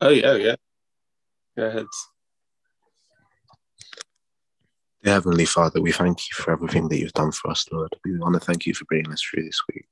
Oh yeah, yeah. Go ahead. Dear Heavenly Father, we thank you for everything that you've done for us, Lord. We want to thank you for bringing us through this week.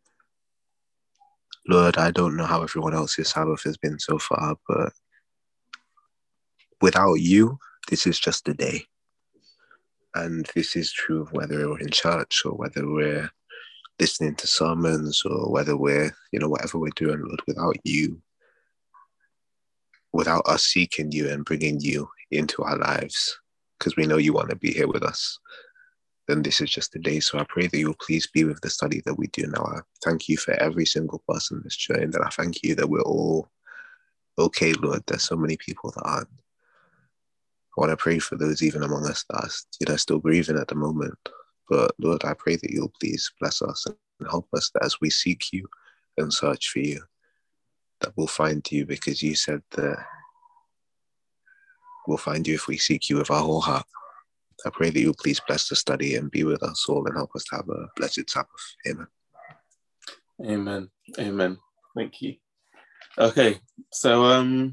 Lord, I don't know how everyone else's Sabbath has been so far, but without you, this is just a day. And this is true of whether we're in church or whether we're listening to sermons or whether we're, whatever we're doing, Lord, without you, without us seeking you and bringing you into our lives, because we know you want to be here with us, then this is just a day. So I pray that you'll please be with the study that we do now. I thank you for every single person that's joined, and I thank you that we're all okay, Lord. There's so many people that aren't. I want to pray for those even among us that are, still grieving at the moment. But Lord, I pray that you'll please bless us and help us that as we seek you and search for you, that we'll find you, because you said that we'll find you if we seek you with our whole heart. I pray that you'll please bless the study and be with us all and help us to have a blessed Sabbath. Amen. Amen. Amen. Thank you. Okay, so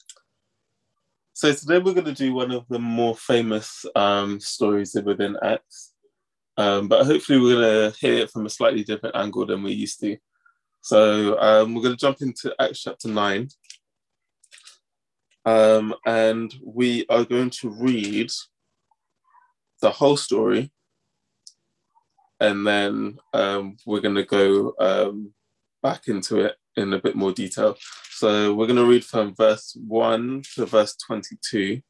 today we're going to do one of the more famous stories within Acts, but hopefully we're going to hear it from a slightly different angle than we're used to. So we're going to jump into Acts chapter 9, and we are going to read the whole story, and then we're going to go back into it in a bit more detail. So we're going to read from verse 1 to verse 22,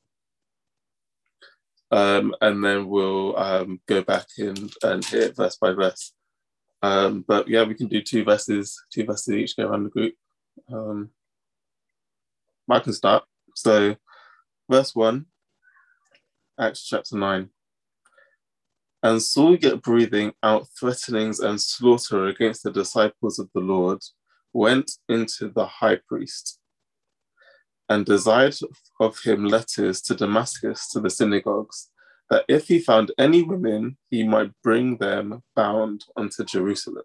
and then we'll go back in and hear it verse by verse. But yeah, we can do two verses each, go around the group. I can start. So verse 1, Acts chapter 9. And Saul get breathing out threatenings and slaughter against the disciples of the Lord, went into the high priest and desired of him letters to Damascus to the synagogues, that if he found any women, he might bring them bound unto Jerusalem.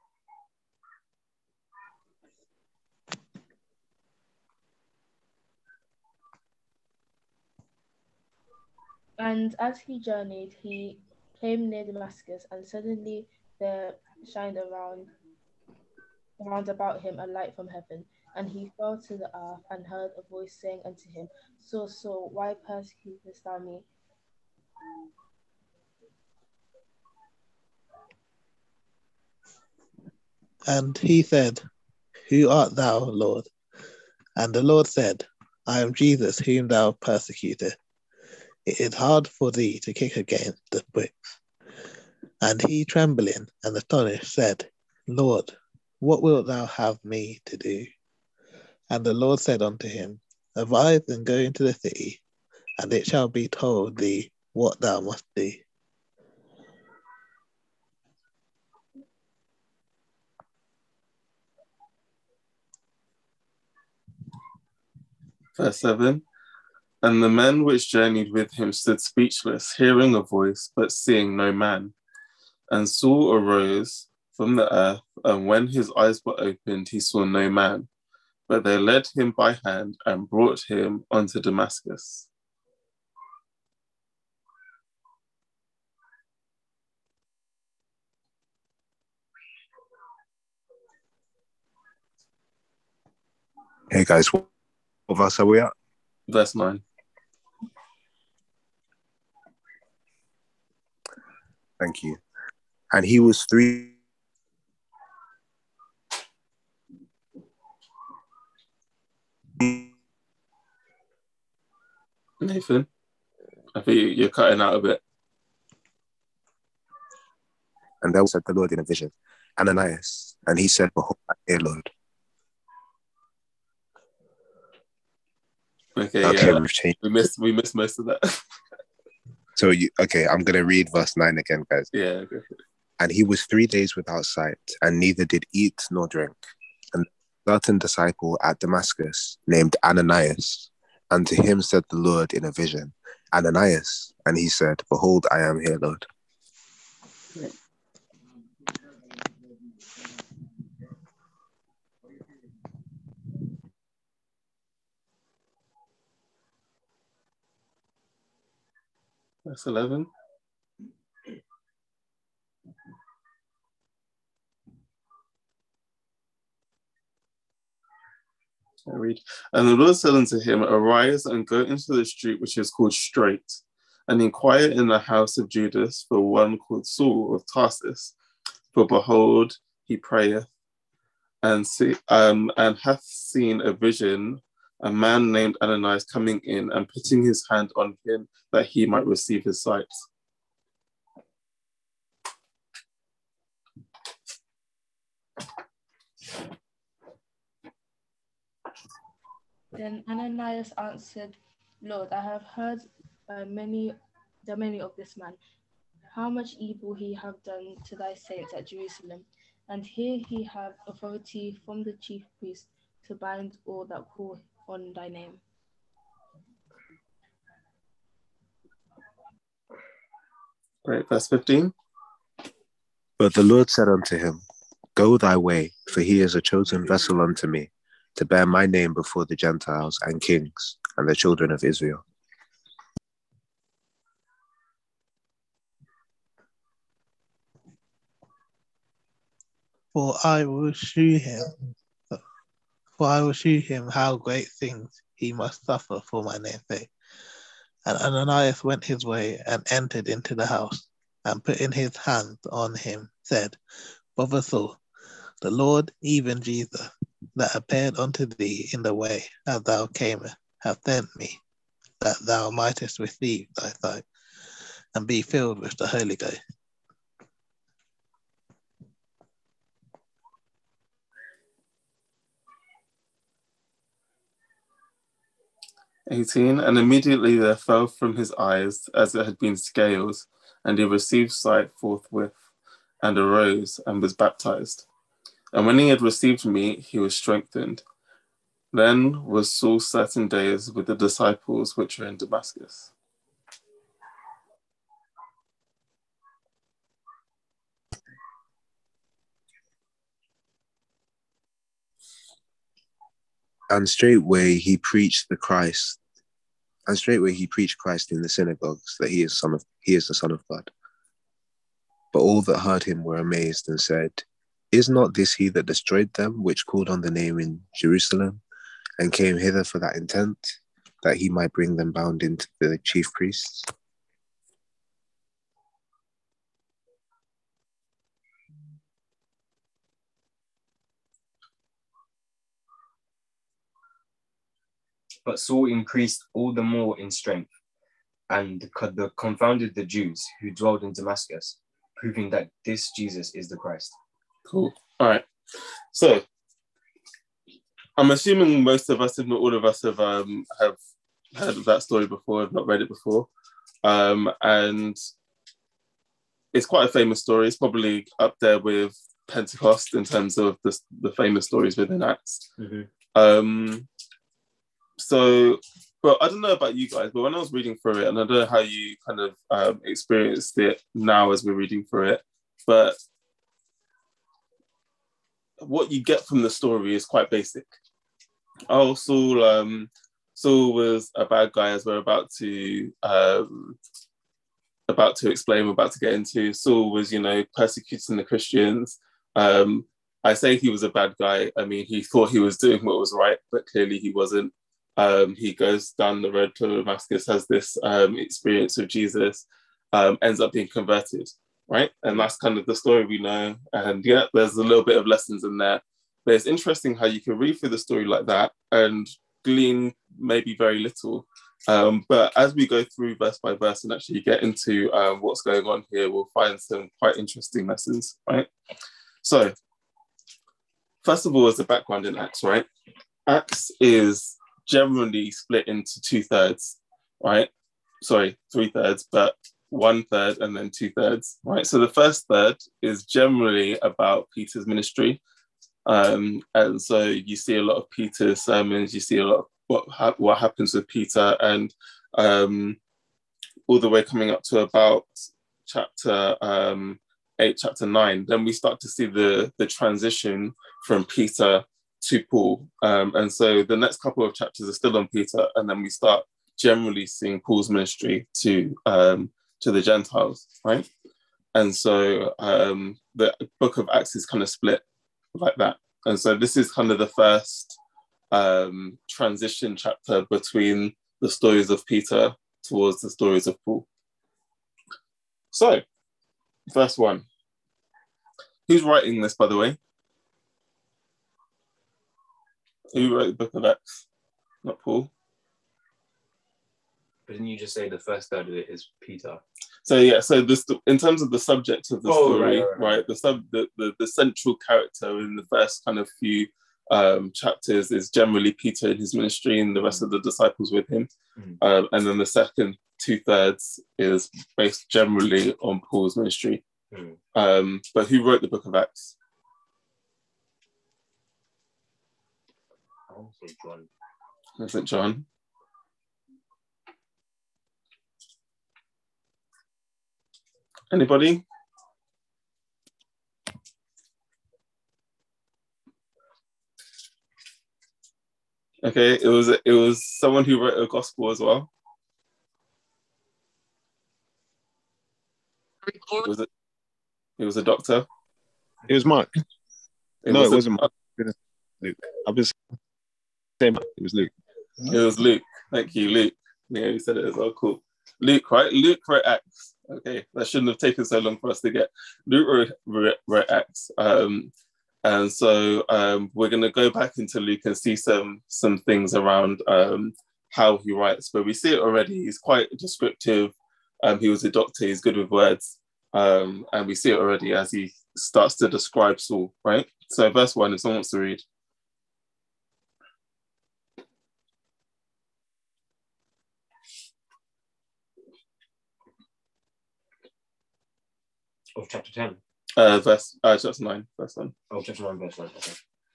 And as he journeyed, he came near Damascus, and suddenly there shined around about him a light from heaven. And he fell to the earth and heard a voice saying unto him, Saul, Saul, why persecutest thou me? And he said, Who art thou, Lord? And the Lord said, I am Jesus, whom thou persecutest. It is hard for thee to kick against the pricks. And he, trembling and astonished, said, Lord, what wilt thou have me to do? And the Lord said unto him, Arise and go into the city, and it shall be told thee what thou must do. Verse 7. And the men which journeyed with him stood speechless, hearing a voice, but seeing no man. And Saul arose from the earth, and when his eyes were opened, he saw no man. But they led him by hand and brought him unto Damascus. Hey guys, what verse are we at? Verse 9. Thank you. And he was 3. Nathan, I think you're cutting out a bit. And there said the Lord in a vision, Ananias. And he said, Behold, I am here, Lord. Okay, Okay, yeah. we've changed. We missed most of that. So, I'm going to read verse 9 again, guys. Yeah, okay. And he was 3 days without sight, and neither did eat nor drink. And a certain disciple at Damascus, named Ananias, unto him said the Lord in a vision, Ananias. And he said, Behold, I am here, Lord. Yeah. verse 11. I read, and the Lord said unto him, Arise and go into the street which is called Straight, and inquire in the house of Judas for one called Saul of Tarsus. For behold, he prayeth, and hath seen a vision, a man named Ananias coming in and putting his hand on him that he might receive his sight. Then Ananias answered, Lord, I have heard many of this man, how much evil he have done to thy saints at Jerusalem. And here he have authority from the chief priest to bind all that call on thy name. Right, verse 15. But the Lord said unto him, Go thy way, for he is a chosen vessel unto me, to bear my name before the Gentiles and kings and the children of Israel. For I will shew him how great things he must suffer for my name's sake. And Ananias went his way and entered into the house, and putting his hands on him, said, Brother Saul, the Lord, even Jesus, that appeared unto thee in the way as thou camest, hath sent me, that thou mightest receive thy sight, and be filled with the Holy Ghost. And immediately there fell from his eyes as it had been scales, and he received sight forthwith, and arose and was baptized. And when he had received meat, he was strengthened. Then was Saul certain days with the disciples which were in Damascus. And straightway he preached Christ in the synagogues, that he is the Son of God. But all that heard him were amazed and said, Is not this he that destroyed them, which called on the name in Jerusalem, and came hither for that intent, that he might bring them bound into the chief priests? But Saul increased all the more in strength, and confounded the Jews who dwelled in Damascus, proving that this Jesus is the Christ. Cool. All right. So I'm assuming most of us, if not all of us, have heard of that story before, have not read it before. And it's quite a famous story. It's probably up there with Pentecost in terms of the famous stories within Acts. Mm-hmm. But I don't know about you guys, but when I was reading through it, and I don't know how you kind of experienced it now as we're reading through it, but what you get from the story is quite basic. Oh, Saul was a bad guy, as we're about to explain, we're about to get into. Saul was, persecuting the Christians. I say he was a bad guy. I mean, he thought he was doing what was right, but clearly he wasn't. He goes down the road to Damascus, has this experience with Jesus, ends up being converted, right? And that's kind of the story we know. And yeah, there's a little bit of lessons in there. But it's interesting how you can read through the story like that and glean maybe very little. But as we go through verse by verse and actually get into what's going on here, we'll find some quite interesting lessons, right? So, first of all, as a background in Acts, right? Acts is generally split into 2/3, right? Sorry, 3/3, but 1/3 and then 2/3, right? So the first third is generally about Peter's ministry. And so you see a lot of Peter's sermons, you see a lot of what happens with Peter, and all the way coming up to about chapter 8, chapter 9, then we start to see the transition from Peter to Paul. And so the next couple of chapters are still on Peter, and then we start generally seeing Paul's ministry to to the Gentiles, right? And so the book of Acts is kind of split like that. And so this is kind of the first transition chapter between the stories of Peter towards the stories of Paul. So, verse 1. Who's writing this, by the way? Who wrote the book of Acts? Not Paul. But didn't you just say the first third of it is Peter? So yeah, so this, in terms of the subject of the story, right. The central character in the first kind of few chapters is generally Peter and his ministry, and the rest of the disciples with him. And then the second 2/3 is based generally on Paul's ministry. But who wrote the book of Acts? I want to say John. Is it John? Anybody? Okay, it was someone who wrote a gospel as well. It was a doctor. It was Mark. It wasn't Mark. Luke. I was saying it was Luke. It was Luke. Thank you, Luke. Yeah, you said it as well. Cool. Luke, right? Luke wrote Acts. Okay, that shouldn't have taken so long for us to get. Luke wrote Acts. And so we're going to go back into Luke and see some things around how he writes. But we see it already. He's quite descriptive. He was a doctor. He's good with words. And we see it already as he starts to describe Saul, right? So verse 1, if someone wants to read. Of chapter 10. Chapter 9, verse 1. Oh, chapter 9, verse 1. Okay.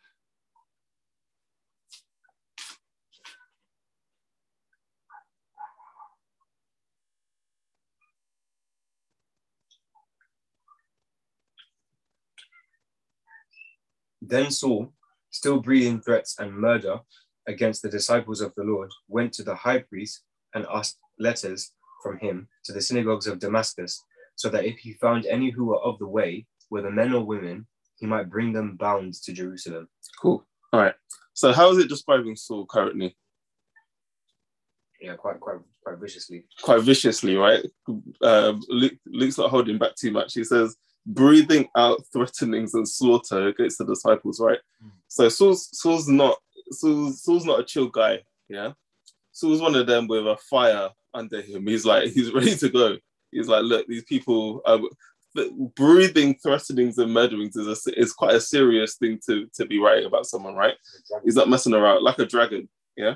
Then Saul, still breathing threats and murder against the disciples of the Lord, went to the high priest and asked letters from him to the synagogues of Damascus, so that if he found any who were of the way, whether men or women, he might bring them bound to Jerusalem. Cool. All right. So how is it describing Saul currently? Yeah, quite viciously. Quite viciously, right? Luke's not holding back too much. He says, breathing out threatenings and slaughter against the disciples, right? So Saul's not a chill guy, yeah? Saul's one of them with a fire under him. He's ready to go. He's like, look, these people breathing threatenings and murderings is quite a serious thing to be writing about someone, right? He's not messing around, like a dragon, yeah?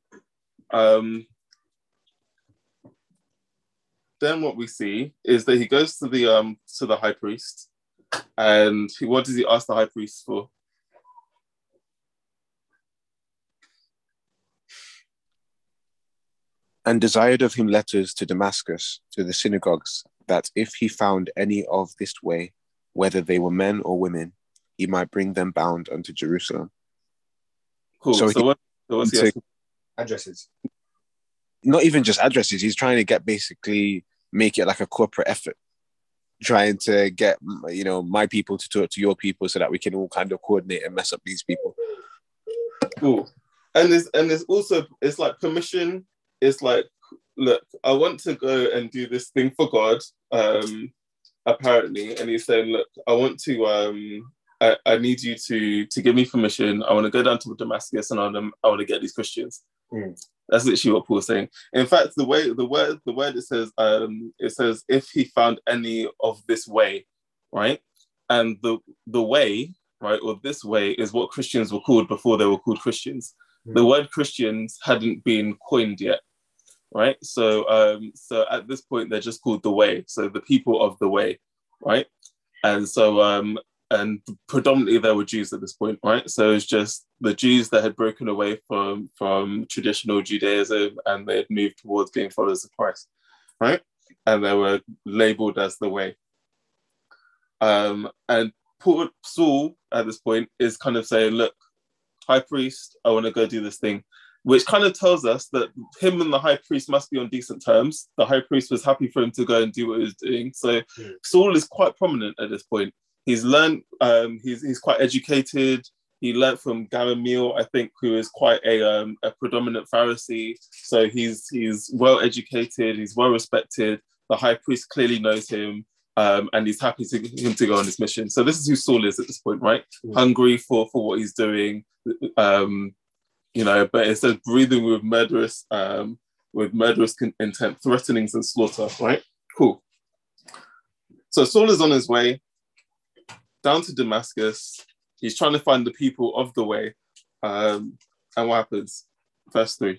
Then what we see is that he goes to the high priest, and what does he ask the high priest for? And desired of him letters to Damascus, to the synagogues, that if he found any of this way, whether they were men or women, he might bring them bound unto Jerusalem. Cool. So what's he asking? Addresses. Not even just addresses. He's trying to basically make it like a corporate effort, trying to get my people to talk to your people so that we can all kind of coordinate and mess up these people. Cool. And it's also like permission. It's like, look, I want to go and do this thing for God, apparently. And he's saying, look, I want to, I need you to give me permission. I want to go down to Damascus and I want to get these Christians. That's literally what Paul's saying. In fact, the word it says if he found any of this way, right? And the way, right, or this way is what Christians were called before they were called Christians. The word Christians hadn't been coined yet. Right, so at this point they're just called the way, so the people of the way, right? And so and predominantly there were Jews at this point, right? So it's just the Jews that had broken away from traditional Judaism and they had moved towards being followers of Christ, right? And they were labeled as the way. And Saul at this point is kind of saying, look, high priest, I want to go do this thing. which kind of tells us that him and the high priest must be on decent terms. The high priest was happy for him to go and do what he was doing. So Saul is quite prominent at this point. He's learned, he's quite educated. He learned from Gamaliel, I think, who is quite a predominant Pharisee. So he's well educated, he's well respected. The high priest clearly knows him, and he's happy to him to go on this mission. So this is who Saul is at this point, right? Hungry for what he's doing, you know, but it says breathing with murderous intent, threatenings and slaughter, right? Cool. So Saul is on his way down to Damascus. He's trying to find the people of the way. And what happens? Verse 3.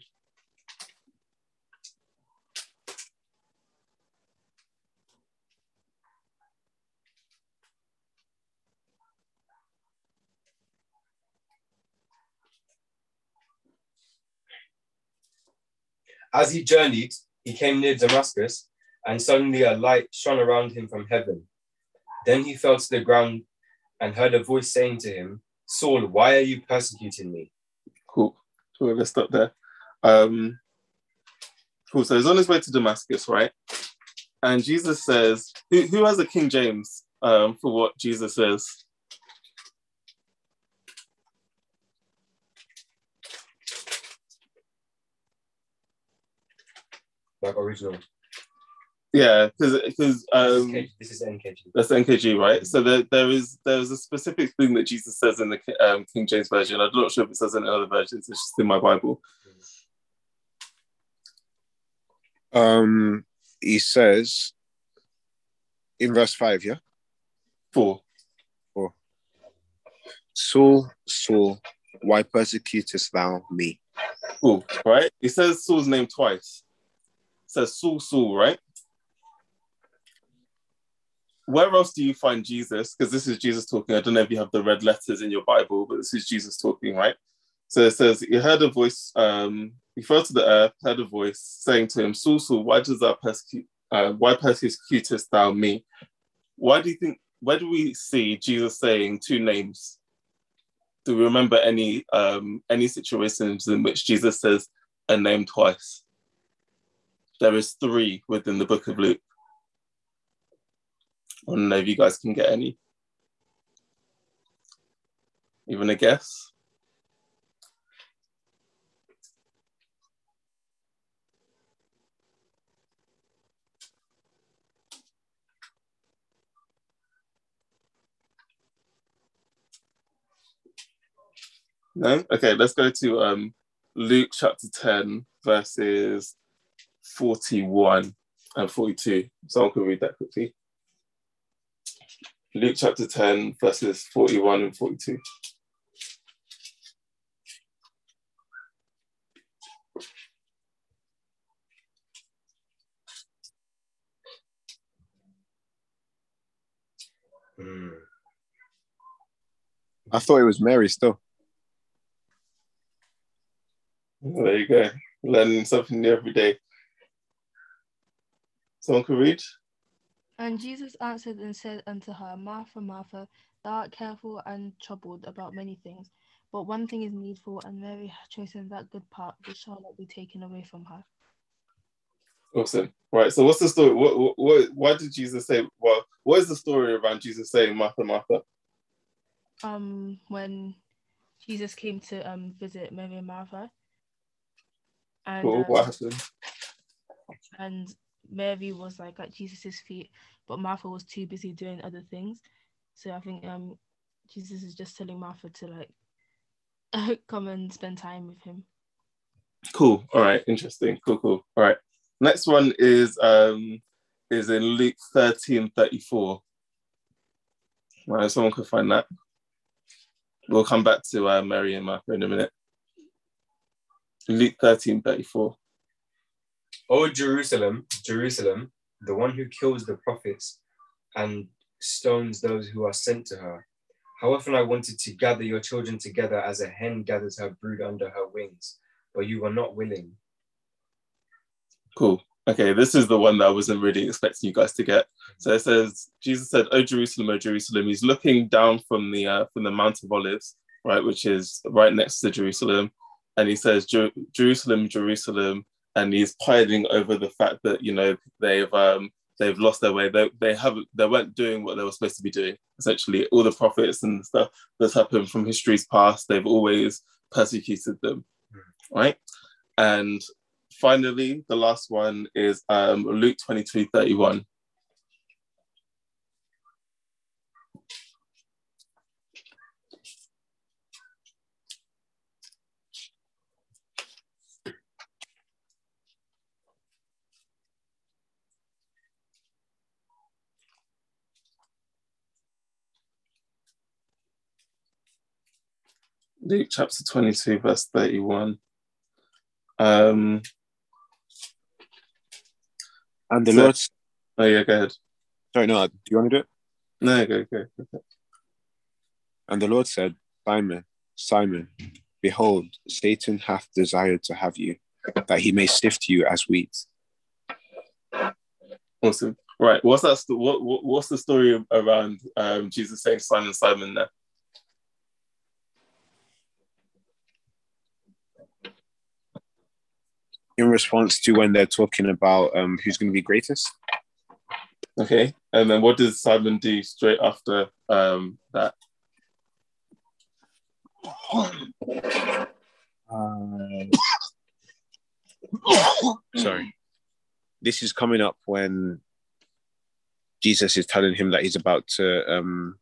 As he journeyed, he came near Damascus, and suddenly a light shone around him from heaven. Then he fell to the ground and heard a voice saying to him, Saul, why are you persecuting me? Cool. Let's stop there. Cool. So he's on his way to Damascus, right? And Jesus says, who has a King James for what Jesus says? Like original. Yeah, because this is NKG. That's NKG, right? So there's a specific thing that Jesus says in the King James version. I'm not sure if it says in other versions. It's just in my Bible. He says in verse 5, yeah? 4. Saul, Saul, why persecutest thou me? Cool, right? He says Saul's name twice. It says Saul, Saul, right? Where else do you find Jesus? Because this is Jesus talking. I don't know if you have the red letters in your Bible, but this is Jesus talking, right? So it says, he heard a voice, he fell to the earth, heard a voice saying to him, Saul, Saul, why persecutest thou me? Where do we see Jesus saying two names? Do we remember any situations in which Jesus says a name twice? There is 3 within the book of Luke. I don't know if you guys can get any. Even a guess? No? Okay, let's go to Luke chapter 10, verses 41 and 42. Someone can read that quickly. Luke chapter 10, verses 41 and 42. I thought it was Mary still. There you go. Learning something new every day. Someone can read? And Jesus answered and said unto her, Martha, Martha, thou art careful and troubled about many things, but one thing is needful, and Mary hath chosen that good part which shall not be taken away from her. Awesome. Right. So what's the story? Why did Jesus say? Well, what is the story around Jesus saying Martha, Martha? When Jesus came to visit Mary and Martha, and Cool. What happened? And Mary was like at Jesus's feet, but Martha was too busy doing other things. So I think Jesus is just telling Martha to like come and spend time with him. Cool. All right. Interesting. Cool. All right. Next one is in Luke 13:34. All right. Someone can find that. We'll come back to Mary and Martha in a minute. Luke 13:34. O Jerusalem, Jerusalem, the one who kills the prophets and stones those who are sent to her. How often I wanted to gather your children together as a hen gathers her brood under her wings, but you were not willing. Cool. Okay, this is the one that I wasn't really expecting you guys to get. So it says, Jesus said, O Jerusalem, He's looking down from the Mount of Olives, right, which is right next to Jerusalem. and he says, Jerusalem, Jerusalem, and he's pining over the fact that, you know, they've lost their way. They weren't doing what they were supposed to be doing. Essentially, all the prophets and stuff that's happened from history's past, they've always persecuted them, right? And finally, the last one is Luke 22:31. Luke chapter 22, verse 31. And the So- Lord... Oh yeah, go ahead. Sorry, no, do you want to do it? No, go. And the Lord said, Simon, Simon, behold, Satan hath desired to have you, that he may sift you as wheat. Awesome. Right. What's that? What's the story around Jesus saying Simon, Simon there? In response to when they're talking about who's going to be greatest. Okay. And then what does Simon do straight after that? Sorry. This is coming up when Jesus is telling him that he's about to,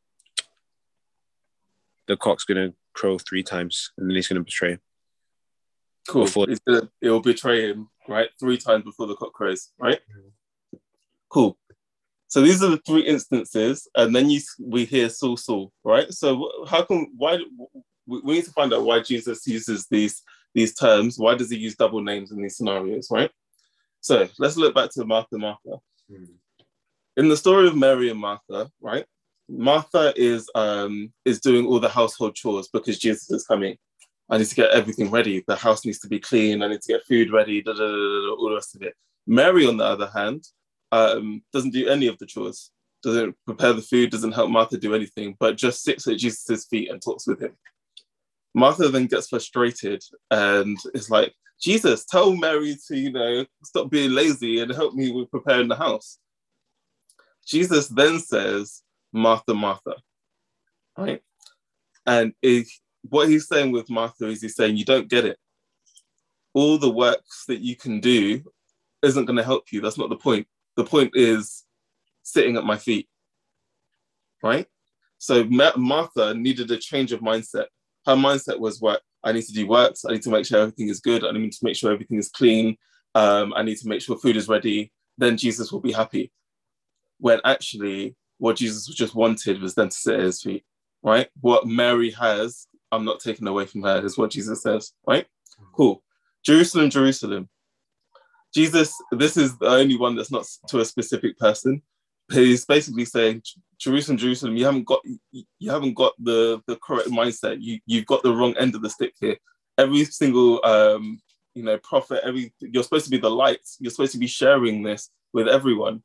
the cock's going to crow 3 times and then he's going to betray him. Cool. Before- It'll betray him, right? 3 times before the cock crows, right? Cool. So these are the 3 instances, and then we hear Saul, Saul, right? So why we need to find out why Jesus uses these terms. Why does he use double names in these scenarios, right? So let's look back to Martha. In the story of Mary and Martha, right? Martha is doing all the household chores because Jesus is coming. I need to get everything ready. The house needs to be clean. I need to get food ready, all the rest of it. Mary, on the other hand, doesn't do any of the chores, doesn't prepare the food, doesn't help Martha do anything, but just sits at Jesus' feet and talks with him. Martha then gets frustrated and is like, Jesus, tell Mary to, stop being lazy and help me with preparing the house. Jesus then says, Martha, Martha, right? And what he's saying with Martha is he's saying, you don't get it. All the works that you can do isn't going to help you. That's not the point. The point is sitting at my feet, right? So Martha needed a change of mindset. Her mindset was, what? I need to do works. I need to make sure everything is good. I need to make sure everything is clean. I need to make sure food is ready. Then Jesus will be happy. When actually what Jesus just wanted was then to sit at his feet, right? What Mary has, I'm not taking away from her, is what Jesus says, right? Cool. Jerusalem, Jerusalem. Jesus, this is the only one that's not to a specific person. He's basically saying, Jerusalem, Jerusalem, you haven't got the correct mindset. You've got the wrong end of the stick here. Every single prophet, you're supposed to be the light. You're supposed to be sharing this with everyone.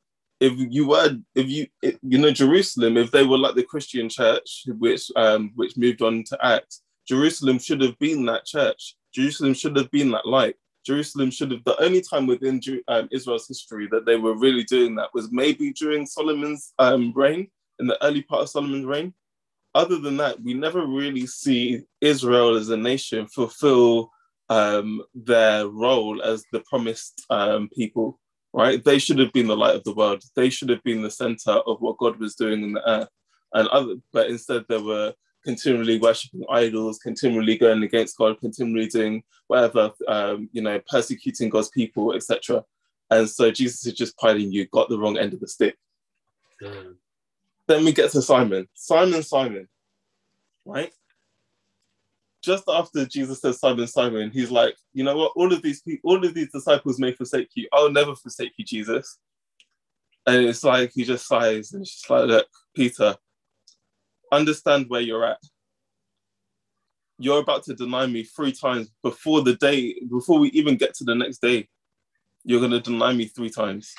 Jerusalem, if they were like the Christian church, which moved on to Acts, Jerusalem should have been that church. Jerusalem should have been that light. Jerusalem should have, the only time within Israel's history that they were really doing that was maybe during Solomon's reign, in the early part of Solomon's reign. Other than that, we never really see Israel as a nation fulfill their role as the promised people, right? They should have been the light of the world. They should have been the center of what God was doing in the earth. But instead they were continually worshipping idols, continually going against God, continually doing whatever, persecuting God's people, etc. And so Jesus is just piling, you got the wrong end of the stick. Then we get to Simon. Simon, right? Just after Jesus says Simon, Simon, he's like, you know what? All of these disciples may forsake you. I'll never forsake you, Jesus. And it's like, he just sighs and it's just like, look, Peter, understand where you're at. You're about to deny me 3 times before we even get to the next day. You're going to deny me 3 times.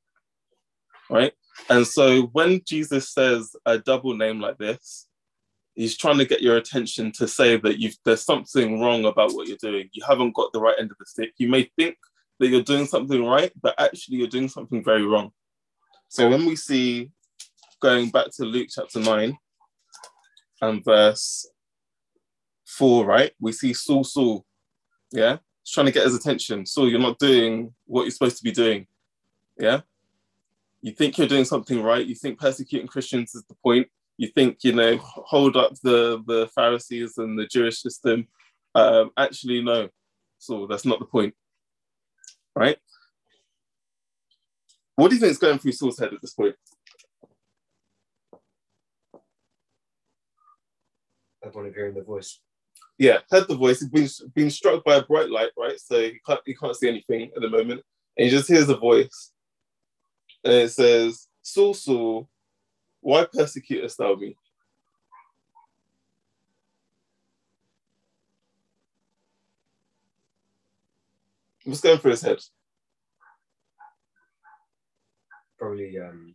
Right? And so when Jesus says a double name like this, He's trying to get your attention to say that there's something wrong about what you're doing. You haven't got the right end of the stick. You may think that you're doing something right, but actually you're doing something very wrong. So when we see, going back to Luke chapter 9 and verse 4, right? We see Saul, yeah? He's trying to get his attention. Saul, you're not doing what you're supposed to be doing, yeah? You think you're doing something right. You think persecuting Christians is the point. You think, hold up the Pharisees and the Jewish system. Actually, no. So that's not the point, right? What do you think is going through Saul's head at this point? Upon hearing the voice. Yeah, heard the voice. He's been struck by a bright light, right? So he can't see anything at the moment. And he just hears a voice. And it says, Saul, Saul, why persecutest thou me? What's going through his head? Probably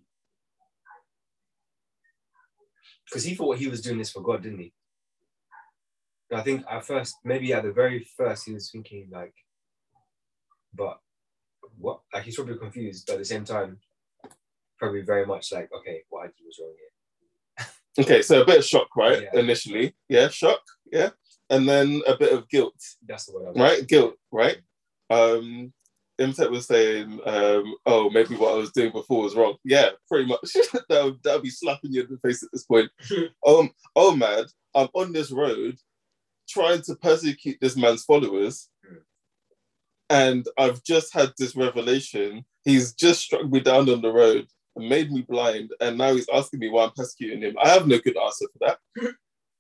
because he thought he was doing this for God, didn't he? I think at first, maybe at the very first, he was thinking like, but what? Like he's probably confused, but at the same time, probably very much like, okay, what I did was wrong here. Okay, so a bit of shock, right? Yeah. Initially, yeah, shock, yeah, and then a bit of guilt. That's the word. Right, guilt, right? Imhotep was saying, oh, maybe what I was doing before was wrong. Yeah, pretty much. that would be slapping you in the face at this point. Oh man, I'm on this road trying to persecute this man's followers, and I've just had this revelation. He's just struck me down on the road and made me blind, and now he's asking me why I'm persecuting him. I have no good answer for that.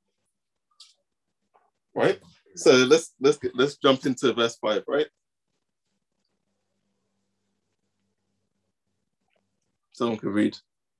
Right? So let's jump into verse 5, right? Someone can read.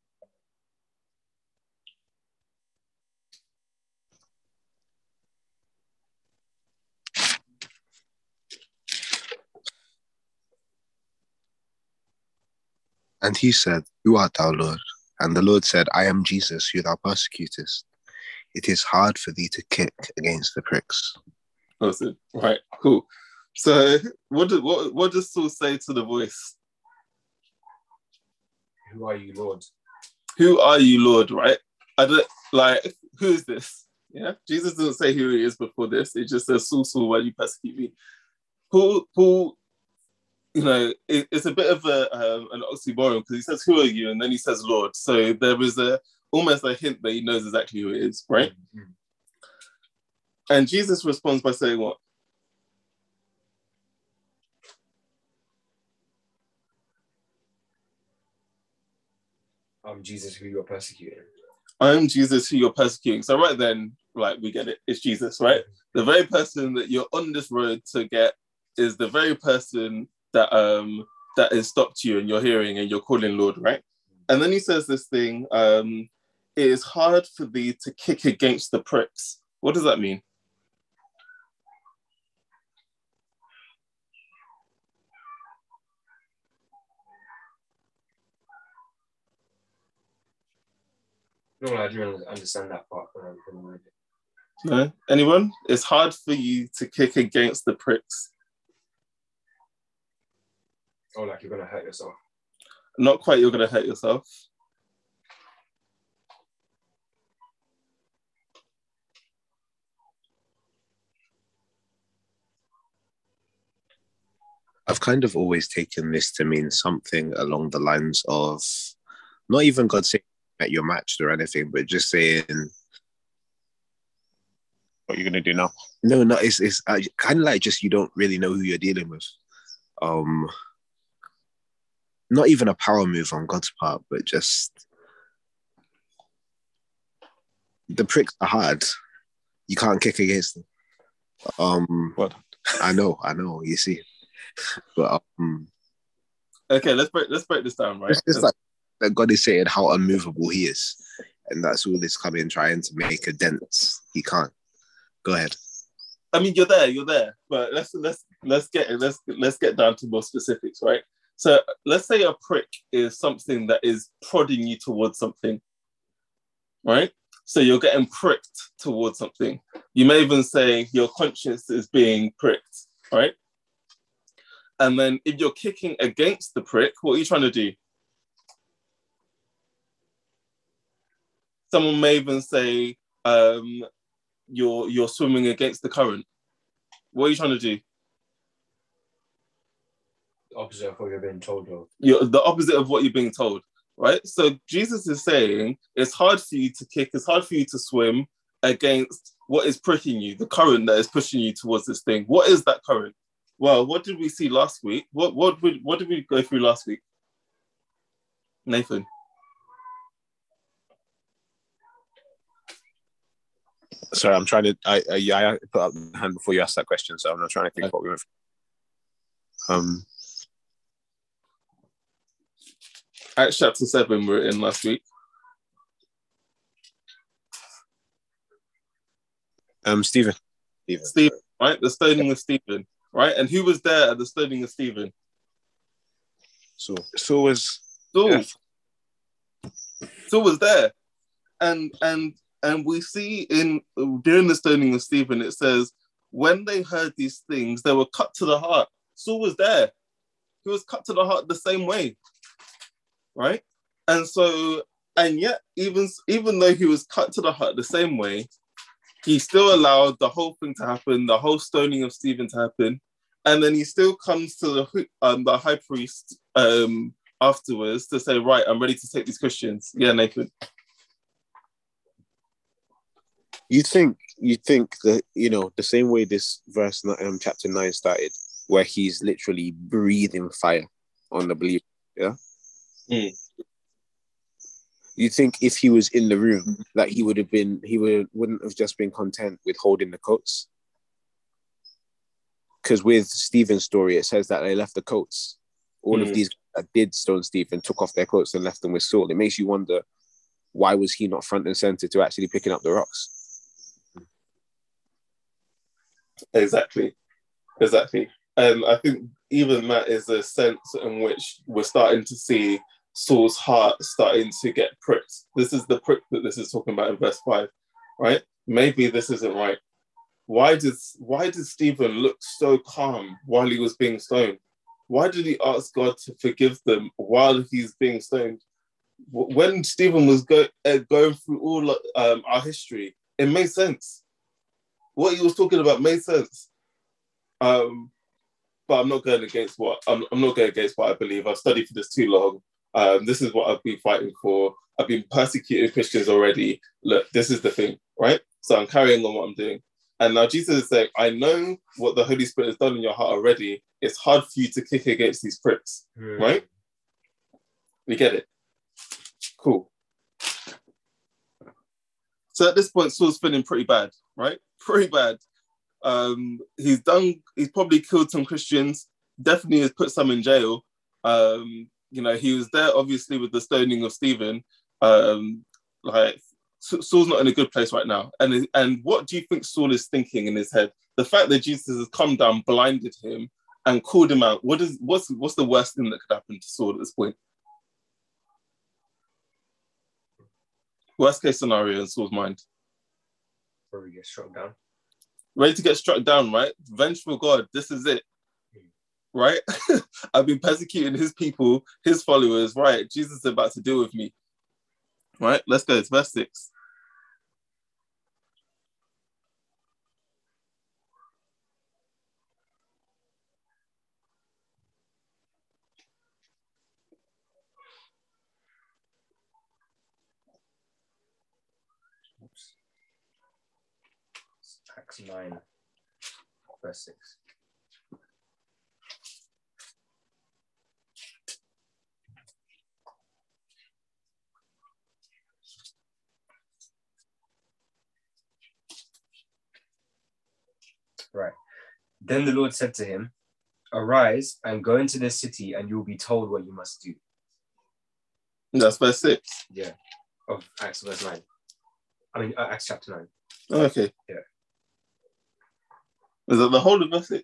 And he said, Who art thou, Lord? And the Lord said, I am Jesus, who thou persecutest. It is hard for thee to kick against the pricks. Awesome. Right, cool. So what does Saul say to the voice? Who are you, Lord? Who are you, Lord? Right? I don't like. Who is this? Yeah. Jesus doesn't say who he is before this. It just says, Saul, Saul, why do you persecute me? Paul. It's a bit of an oxymoron because he says, "Who are you?" and then he says, "Lord." So there is almost a hint that he knows exactly who it is, right? Mm-hmm. And Jesus responds by saying, "What?" I'm Jesus who you're persecuting. I'm Jesus who you're persecuting. So right then, like, we get it. It's Jesus, right? Mm-hmm. The very person that you're on this road to get is the very person that has stopped you and you're hearing and you're calling Lord, right? And then he says this thing, it is hard for thee to kick against the pricks. What does that mean? No, I didn't understand that part. No? Anyone? It's hard for you to kick against the pricks. Oh, like you're going to hurt yourself. Not quite, you're going to hurt yourself. I've kind of always taken this to mean something along the lines of not even God saying that you're matched or anything, but just saying, what are you going to do now? No, it's kind of like just you don't really know who you're dealing with. Not even a power move on God's part, but just the pricks are hard. You can't kick against them. What? I know, you see. But okay, let's break this down, right? It's like that God is saying how unmovable he is. And that's all this coming trying to make a dent. He can't. Go ahead. I mean, you're there, but let's get down to more specifics, right? So let's say a prick is something that is prodding you towards something, right? So you're getting pricked towards something. You may even say your conscience is being pricked, right? And then if you're kicking against the prick, what are you trying to do? Someone may even say you're swimming against the current. What are you trying to do? The opposite of what you're being told of. You're the opposite of what you're being told, right? So Jesus is saying it's hard for you to kick, it's hard for you to swim against what is pricking you, the current that is pushing you towards this thing. What is that current? Well, what did we see last week? What did we go through last week? Nathan. Sorry, I'm trying to. I put up the hand before you asked that question, so I'm not trying to think what we went through. Acts chapter 7 we're in last week. Stephen, right? The stoning of Stephen, right? And who was there at the stoning of Stephen? Saul was. Saul. Yeah. Saul was there, and we see during the stoning of Stephen, it says when they heard these things, they were cut to the heart. Saul was there; he was cut to the heart the same way, right? And so, and yet, even though he was cut to the heart the same way, he still allowed the whole thing to happen, the whole stoning of Stephen to happen, and then he still comes to the high priest afterwards to say, right, I'm ready to take these Christians. Yeah, Nathan. You think that, the same way this verse, chapter 9 started, where he's literally breathing fire on the believer, yeah? Mm. You think if he was in the room, that he wouldn't have just been content with holding the coats? Because with Stephen's story, it says that they left the coats. All of these that did stone Stephen took off their coats and left them with Saul. It makes you wonder, why was he not front and center to actually picking up the rocks? Exactly. And I think even that is a sense in which we're starting to see Saul's heart starting to get pricked. This is the prick that this is talking about in verse 5, right? Maybe this isn't right. Why did Stephen look so calm while he was being stoned? Why did he ask God to forgive them while he's being stoned? When Stephen was going through all our history, it made sense. What he was talking about made sense. But I'm not going against what I believe. I've studied for this too long. This is what I've been fighting for. I've been persecuting Christians already. Look, this is the thing, right? So I'm carrying on what I'm doing. And now Jesus is saying, I know what the Holy Spirit has done in your heart already. It's hard for you to kick against these pricks, right? We get it. Cool. So at this point, Saul's feeling pretty bad, right? Pretty bad. He's probably killed some Christians, definitely has put some in jail. He was there obviously with the stoning of Stephen. Saul's not in a good place right now. And what do you think Saul is thinking in his head? The fact that Jesus has come down, blinded him, and called him out. What's the worst thing that could happen to Saul at this point? Worst case scenario in Saul's mind. Probably get struck down. Ready to get struck down, right? Vengeful God, this is it. Right? I've been persecuting his people, his followers, right? Jesus is about to deal with me. Right? Let's go. It's verse 6. Acts 9, verse 6. Right. Then the Lord said to him, arise and go into this city, and you will be told what you must do. That's verse 6. Yeah. Of Acts verse 9. Acts chapter 9. Oh, okay. Yeah. Is that the whole of verse 6?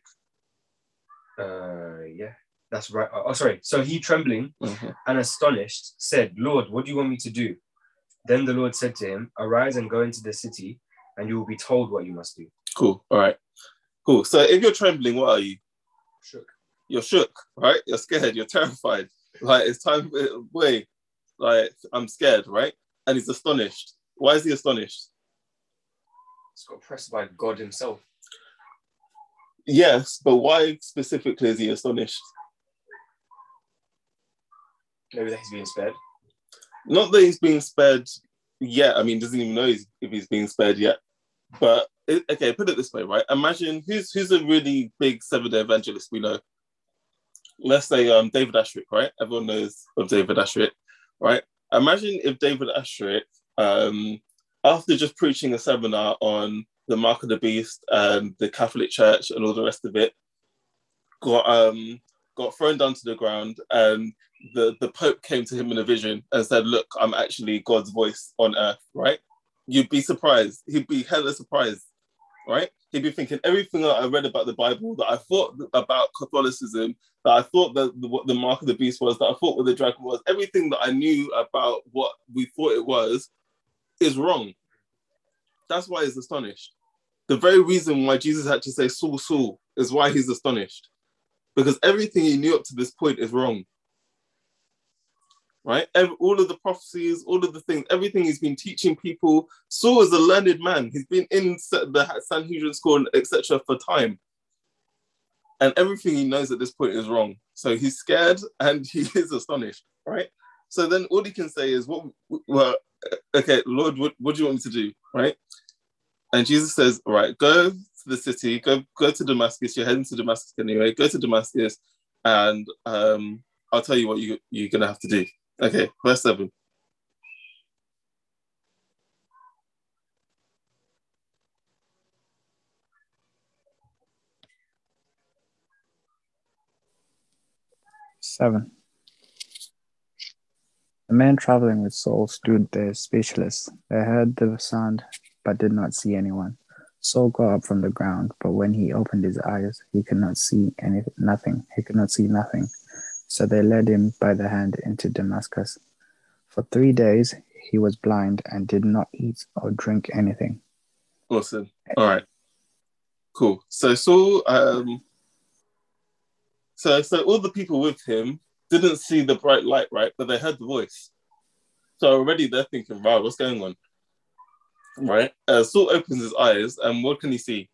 Yeah. That's right. Oh, sorry. So he, trembling and astonished, said, Lord, what do you want me to do? Then the Lord said to him, "Arise and go into the city, and you will be told what you must do." Cool. All right. Cool. So if you're trembling, what are you? Shook. You're shook, right? You're scared. You're terrified. Like, it's time. Wait. Like, I'm scared, right? And he's astonished. Why is he astonished? It's got oppressed by God himself. Yes, but why specifically is he astonished? Maybe that he's being spared. Not that he's being spared yet. I mean, doesn't even know if he's being spared yet. But okay, put it this way, right? Imagine who's a really big Seventh-day evangelist we know. Let's say David Ashrick, right? Everyone knows of David Ashrick, right? Imagine if David Ashrick, after just preaching a seminar on the mark of the beast and the Catholic Church and all the rest of it, got thrown down to the ground, and the Pope came to him in a vision and said, "Look, I'm actually God's voice on earth," right? You'd be surprised. He'd be hella surprised, right? He'd be thinking everything that I read about the Bible, that I thought about Catholicism, that I thought that what the mark of the beast was, that I thought what the dragon was, everything that I knew about what we thought it was is wrong. That's why he's astonished. The very reason why Jesus had to say Saul, Saul is why he's astonished. Because everything he knew up to this point is wrong. Right? All of the prophecies, all of the things, everything he's been teaching people. Saul is a learned man. He's been in the Sanhedrin school, etc. for time. And everything he knows at this point is wrong. So he's scared and he is astonished, right? So then all he can say is, okay, Lord, what do you want me to do, right? And Jesus says, all right, go to the city, go to Damascus. You're heading to Damascus anyway. Go to Damascus, and I'll tell you what you're going to have to do. Okay, verse 7. Seven. The men traveling with Saul stood there speechless. They heard the sound, but did not see anyone. Saul got up from the ground, but when he opened his eyes, he could not see nothing. He could not see nothing. So they led him by the hand into Damascus. For 3 days he was blind and did not eat or drink anything. Awesome. All right. Cool. So Saul, so all the people with him didn't see the bright light, right? But they heard the voice. So already they're thinking, wow, what's going on? Right? Saul opens his eyes, and what can he see?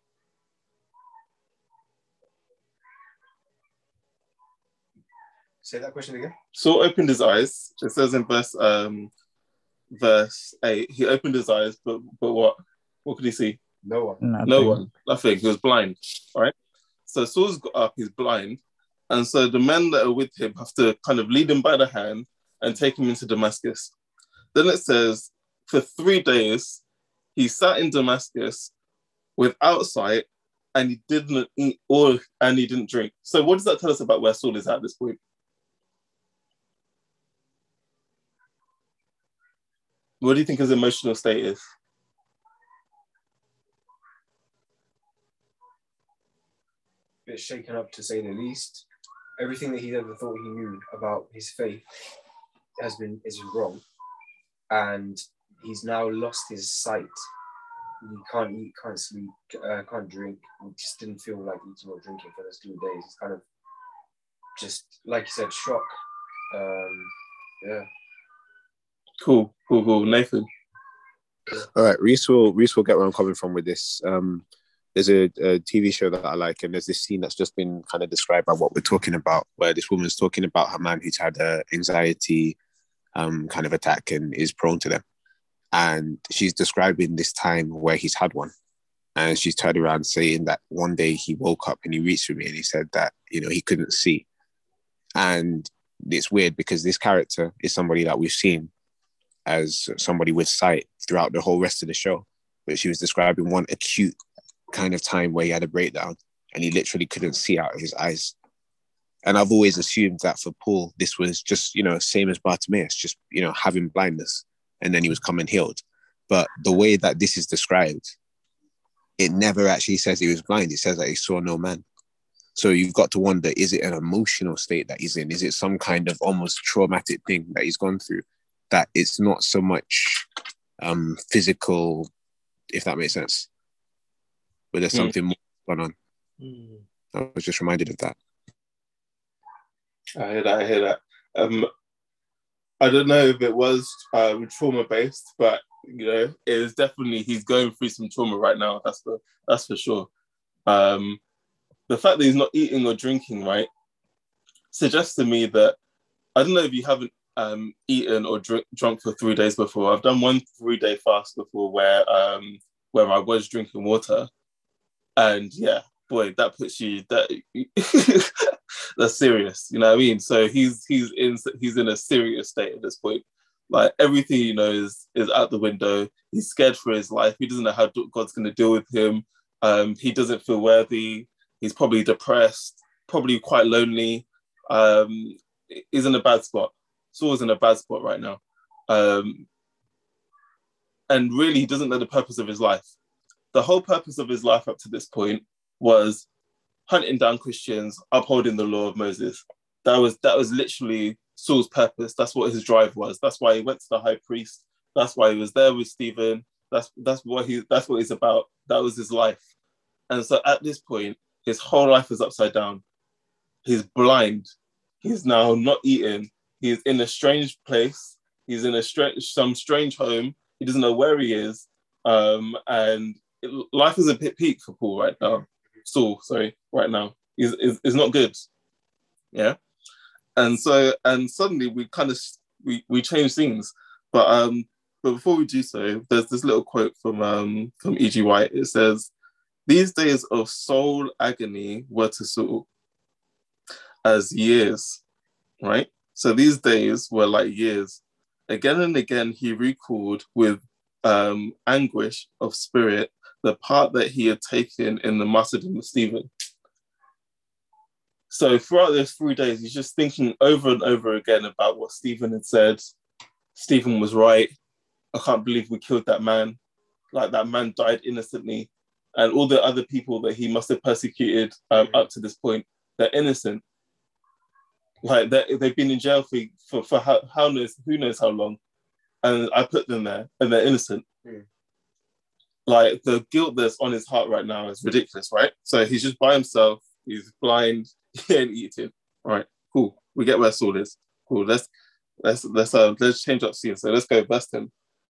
Say that question again. Saul opened his eyes. It says in verse 8, he opened his eyes, but what? What could he see? No one. Nothing. No one. Nothing. He was blind. Right? So Saul's got up, he's blind. And so the men that are with him have to kind of lead him by the hand and take him into Damascus. Then it says, for 3 days, he sat in Damascus without sight, and he didn't eat and he didn't drink. So what does that tell us about where Saul is at this point? What do you think his emotional state is? A bit shaken up, to say the least. Everything that he ever thought he knew about his faith is wrong, and he's now lost his sight. He can't eat, can't sleep, can't drink. He just didn't feel like eating or drinking for those 2 days. He's kind of just, like you said, shock. Yeah. Cool. Nathan. All right, Reese will get where I'm coming from with this. There's a TV show that I like, and there's this scene that's just been kind of described by what we're talking about, where this woman's talking about her man who's had an anxiety kind of attack and is prone to them. And she's describing this time where he's had one. And she's turned around saying that one day he woke up and he reached for me and he said that, he couldn't see. And it's weird because this character is somebody that we've seen as somebody with sight throughout the whole rest of the show. But she was describing one acute kind of time where he had a breakdown and he literally couldn't see out of his eyes. And I've always assumed that for Paul, this was just, same as Bartimaeus, just, having blindness, and then he was coming healed. But the way that this is described, it never actually says he was blind. It says that he saw no man. So you've got to wonder, is it an emotional state that he's in? Is it some kind of almost traumatic thing that he's gone through that it's not so much physical, if that makes sense. But there's something more going on. I was just reminded of that. I hear that. I don't know if it was trauma-based, but, you know, it is definitely, he's going through some trauma right now. That's for sure. The fact that he's not eating or drinking, right, suggests to me that, I don't know if you haven't eaten or drunk for 3 days before. I've done 1 3-day fast before where I was drinking water, and yeah, boy, that puts you that's serious. You know what I mean? So he's in a serious state at this point. Like everything he knows is out the window. He's scared for his life. He doesn't know how God's going to deal with him. He doesn't feel worthy. He's probably depressed, probably quite lonely. He's in a bad spot. Saul's in a bad spot right now. And really, he doesn't know the purpose of his life. The whole purpose of his life up to this point was hunting down Christians, upholding the law of Moses. That was literally Saul's purpose. That's what his drive was. That's why he went to the high priest. That's why he was there with Stephen. That's what he's about. That was his life. And so at this point, his whole life is upside down. He's blind. He's now not eating. He's in a strange place. He's in some strange home. He doesn't know where he is. And life is a bit peak for Saul, right now. Is not good. Yeah. And suddenly we change things. But before we do so, there's this little quote from E.G. White. It says, "These days of soul agony were to Saul as years," right? So these days were like years. Again and again, he recalled with anguish of spirit the part that he had taken in the martyrdom of Stephen. So throughout those 3 days, he's just thinking over and over again about what Stephen had said. Stephen was right. I can't believe we killed that man. Like, that man died innocently. And all the other people that he must have persecuted up to this point, they're innocent. Like, they've been in jail for who knows how long. And I put them there, and they're innocent. Like, the guilt that's on his heart right now is ridiculous, right? So he's just by himself. He's blind. He ain't eating. All right, cool. We get where Saul is. Cool. Let's change up scene. So let's go verse 10.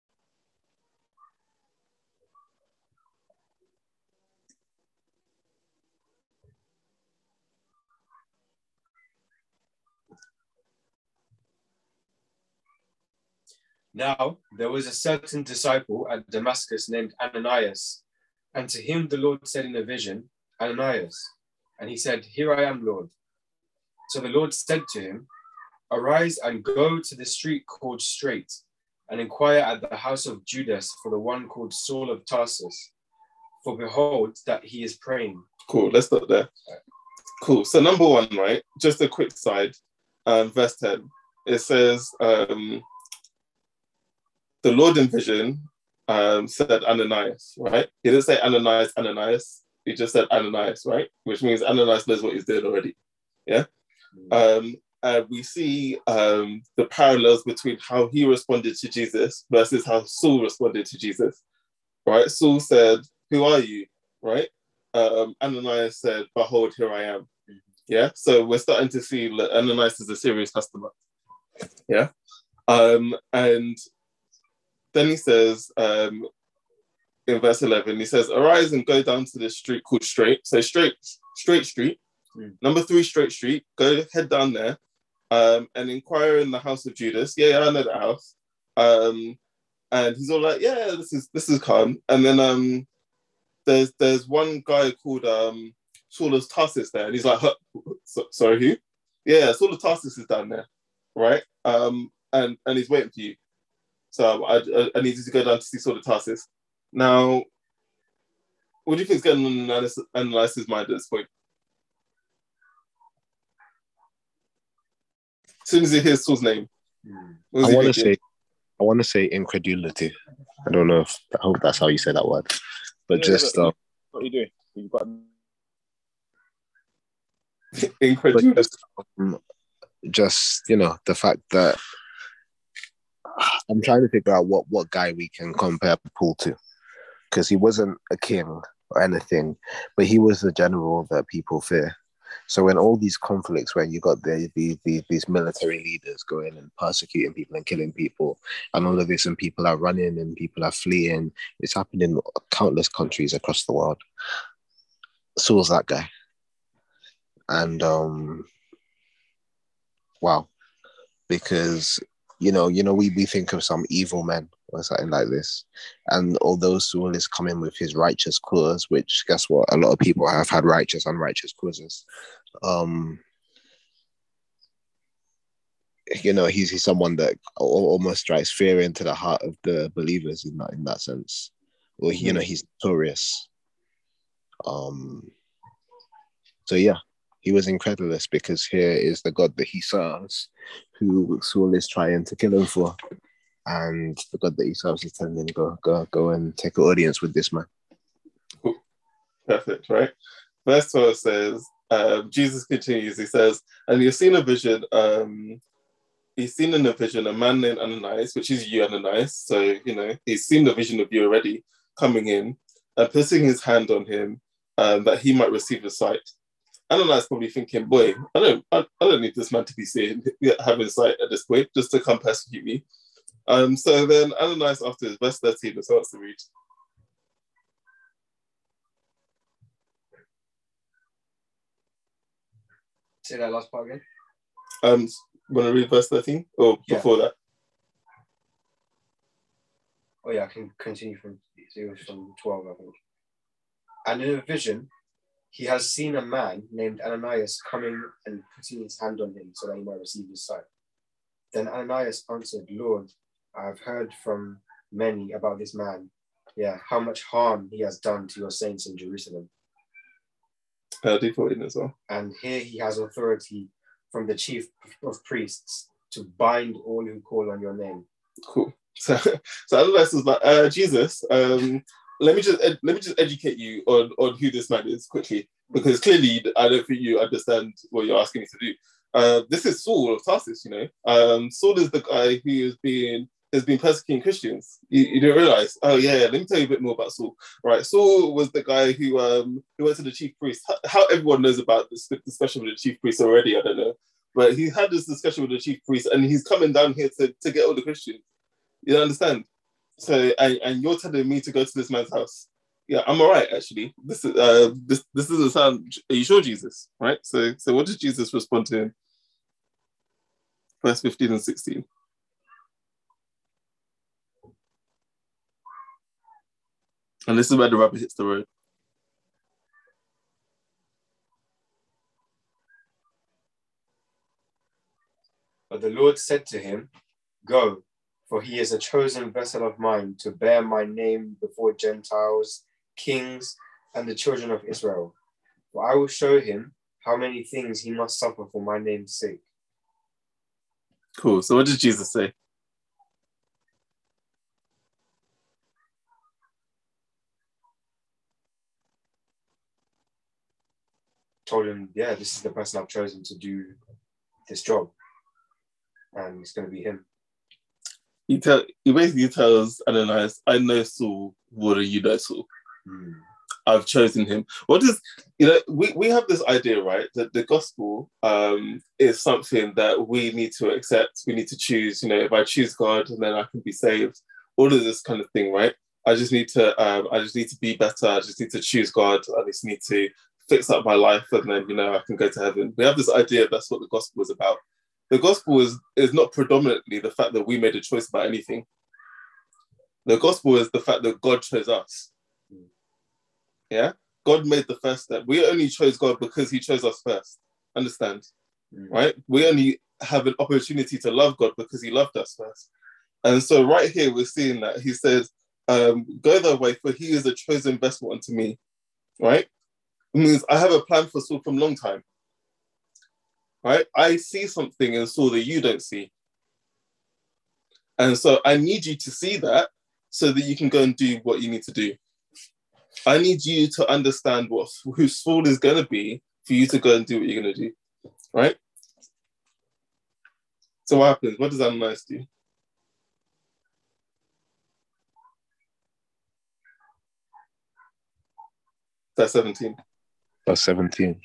Now there was a certain disciple at Damascus named Ananias, and to him the Lord said in a vision, "Ananias." And he said, "Here I am, Lord." So the Lord said to him, "Arise and go to the street called Straight, and inquire at the house of Judas for the one called Saul of Tarsus. For behold, that he is praying." Cool, let's stop there. Cool, so number one, right, just a quick side, verse 10, it says, the Lord in vision said Ananias, right? He didn't say Ananias, he just said Ananias, right? Which means Ananias knows what he's doing already, yeah? We see the parallels between how he responded to Jesus versus how Saul responded to Jesus, right? Saul said, "Who are you?" Right? Ananias said, "Behold, here I am." Yeah, so we're starting to see that Ananias is a serious customer. Yeah, and then he says in verse 11, he says, "Arise and go down to the street called Straight." So Straight Street, number 3 Straight Street. Go head down there and inquire in the house of Judas. Yeah, I know the house. And he's all like, "Yeah, this is calm." And then there's one guy called Saul of Tarsus there, and he's like, "Sorry, who?" "Yeah, Saul of Tarsus is down there, right? And he's waiting for you. So I need you to go down to see Saul of Tarsus." Now, what do you think is going on in Ananias' mind at this point? As soon as he hears Saul's name, I want to say incredulity. I don't know I hope that's how you say that word. But what are you doing? You've got incredulity. Just the fact that I'm trying to figure out what guy we can compare Paul to, because he wasn't a king or anything, but he was the general that people fear. So when all these conflicts, when you got these military leaders going and persecuting people and killing people, and all of this, and people are running and people are fleeing, it's happened in countless countries across the world. Saul's that guy, and wow, because we think of some evil men or something like this, and although Saul is coming with his righteous cause, which guess what, a lot of people have had righteous, unrighteous causes. He's someone that almost strikes fear into the heart of the believers in that sense. Or he's notorious. So yeah, he was incredulous because here is the God that he serves, who Saul is trying to kill him for, and the God that he serves is telling him, go and take an audience with this man. Cool. Perfect, right? Verse 12 says, Jesus continues, he says, and you've seen a vision, he's seen in a vision a man named Ananias, which is you, Ananias. So, he's seen the vision of you already coming in and putting his hand on him that he might receive the sight. Ananias probably thinking, boy, I don't need this man to be seeing, having sight at this point, just to come persecute me. So then Ananias, after his verse 13, is wants to read. Say that last part again. Want to read verse 13 or before that? Oh yeah, I can continue from 12, I think. And in a vision, he has seen a man named Ananias coming and putting his hand on him so that he might receive his sight. Then Ananias answered, Lord, I have heard from many about this man, how much harm he has done to your saints in Jerusalem. D14 as well. And here he has authority from the chief of priests to bind all who call on your name. Cool. So Ananias was like, Jesus, let me just educate you on who this man is quickly, because clearly I don't think you understand what you're asking me to do. This is Saul of Tarsus, Saul is the guy who has been persecuting Christians. You didn't realize? Oh yeah, let me tell you a bit more about Saul. Right, Saul was the guy who went to the chief priest. How everyone knows about this discussion with the chief priest already, I don't know. But he had this discussion with the chief priest, and he's coming down here to get all the Christians. You understand? So, and you're telling me to go to this man's house? Yeah, I'm all right, actually. This doesn't sound. Are you sure, Jesus? Right. So what does Jesus respond to him? Verse 15 and 16. And this is where the rubber hits the road. But the Lord said to him, Go, for he is a chosen vessel of mine to bear my name before Gentiles, kings, and the children of Israel. For I will show him how many things he must suffer for my name's sake. Cool. So what did Jesus say? Told him, this is the person I've chosen to do this job. And it's going to be him. He basically tells Ananias, I know Saul more than you know Saul. I've chosen him. What is, we have this idea, right, that the gospel is something that we need to accept. We need to choose, if I choose God, then I can be saved. All of this kind of thing, right? I just need to be better. I just need to choose God. I just need to fix up my life, and then, I can go to heaven. We have this idea that's what the gospel is about. The gospel is not predominantly the fact that we made a choice about anything. The gospel is the fact that God chose us. Yeah? God made the first step. We only chose God because he chose us first. Understand? Right? We only have an opportunity to love God because he loved us first. And so right here, we're seeing that he says, go that way, for he is a chosen vessel unto me. Right? It means I have a plan for Saul from a long time. Right? I see something in Saul that you don't see. And so I need you to see that so that you can go and do what you need to do. I need you to understand who Saul is going to be for you to go and do what you're going to do. Right? So what happens? What does Ananias do? Verse 17. Verse 17.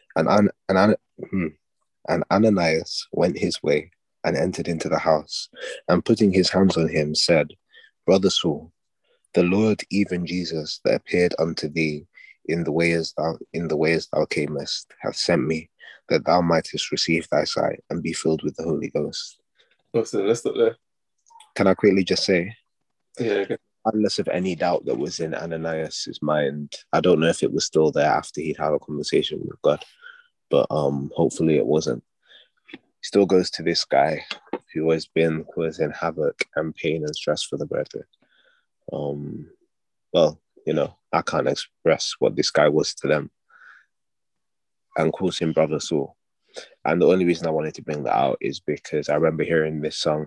And Ananias went his way and entered into the house, and putting his hands on him, said, Brother Saul, the Lord, even Jesus, that appeared unto thee in the way as thou camest, hath sent me, that thou mightest receive thy sight and be filled with the Holy Ghost. Awesome. Let's stop there. Can I quickly just say, Okay. unless of any doubt that was in Ananias's mind, I don't know if it was still there after he'd had a conversation with God, but hopefully it wasn't. He still goes to this guy who was in havoc and pain and stress for the brethren. Well, I can't express what this guy was to them, and calls him Brother Saul. And the only reason I wanted to bring that out is because I remember hearing this song.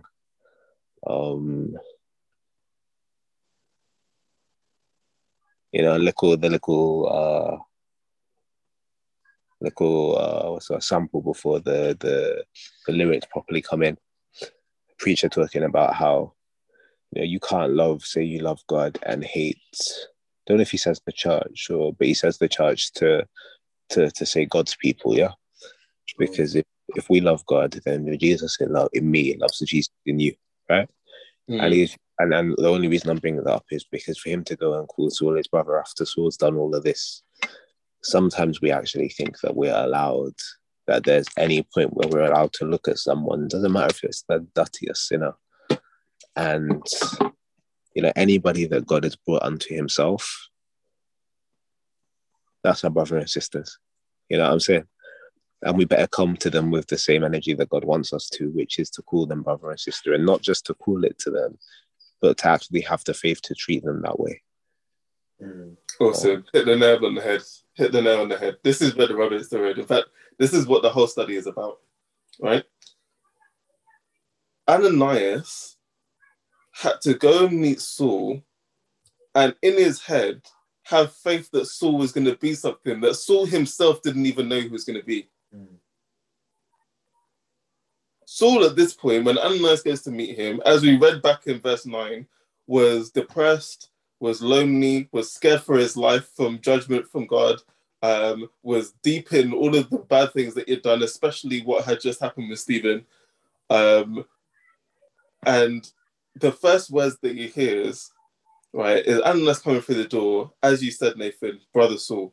What's a sample before the lyrics properly come in. Preacher talking about how you can't say you love God and hate. Don't know if he says the church but he says the church to say God's people, yeah. Because if we love God, then Jesus in me loves the Jesus in you, right? And the only reason I'm bringing that up is because for him to go and call Saul his brother after Saul's done all of this, sometimes we actually think that we're allowed, that there's any point where we're allowed to look at someone, doesn't matter if it's the dirtiest sinner, and anybody that God has brought unto himself, that's our brother and sisters. You know what I'm saying? And we better come to them with the same energy that God wants us to, which is to call them brother and sister, and not just to call it to them, but to actually have the faith to treat them that way. Awesome. Hit the nail on the head. Hit the nail on the head. This is where the rubber hits the road. In fact, this is what the whole study is about, right? Ananias had to go and meet Saul, and in his head have faith that Saul was going to be something that Saul himself didn't even know he was going to be. Saul, at this point, when Ananias goes to meet him, as we read back in verse 9, was depressed, was lonely, was scared for his life from judgment from God, was deep in all of the bad things that he'd done, especially what had just happened with Stephen. And the first words that he hears, right, is Ananias coming through the door, as you said, Nathan, Brother Saul.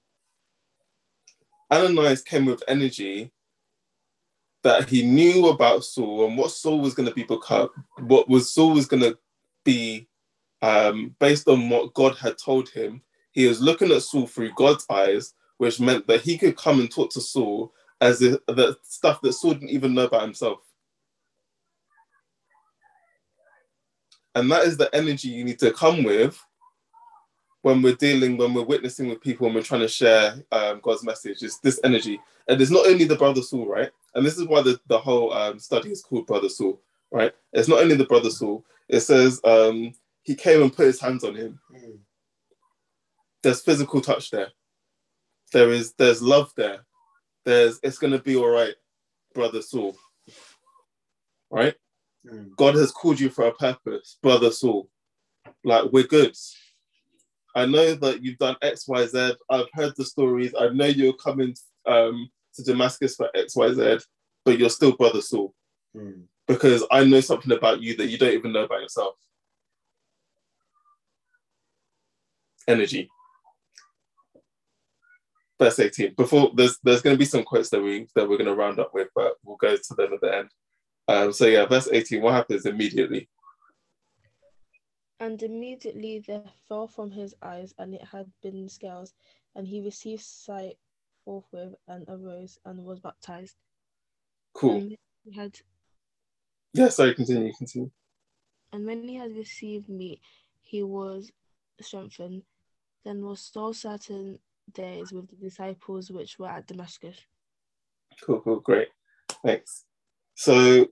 Ananias came with energy that he knew about Saul and what Saul was going to become, Saul was going to be based on what God had told him. He was looking at Saul through God's eyes, which meant that he could come and talk to Saul as if the stuff that Saul didn't even know about himself. And that is the energy you need to come with when we're witnessing with people, and we're trying to share God's message. It's this energy. And it's not only the Brother Saul, right? And this is why the whole study is called Brother Saul, right? It's not only the Brother Saul. It says he came and put his hands on him. There's physical touch there. There's love there. It's going to be all right, Brother Saul, right? God has called you for a purpose, Brother Saul. Like, we're good. I know that you've done X, Y, Z. I've heard the stories. I know you're coming to Damascus for X, Y, Z, but you're still Brother Saul. Because I know something about you that you don't even know about yourself. Energy. Verse 18. Before there's going to be some quotes that we're going to round up with, but we'll go to them at the end. Verse 18. What happens immediately? And immediately there fell from his eyes, and it had been scales, and he received sight forthwith, and arose, and was baptized. Cool. Continue. And when he had received meat, he was strengthened. Then was Saul certain days with the disciples which were at Damascus. Cool, great. Thanks. So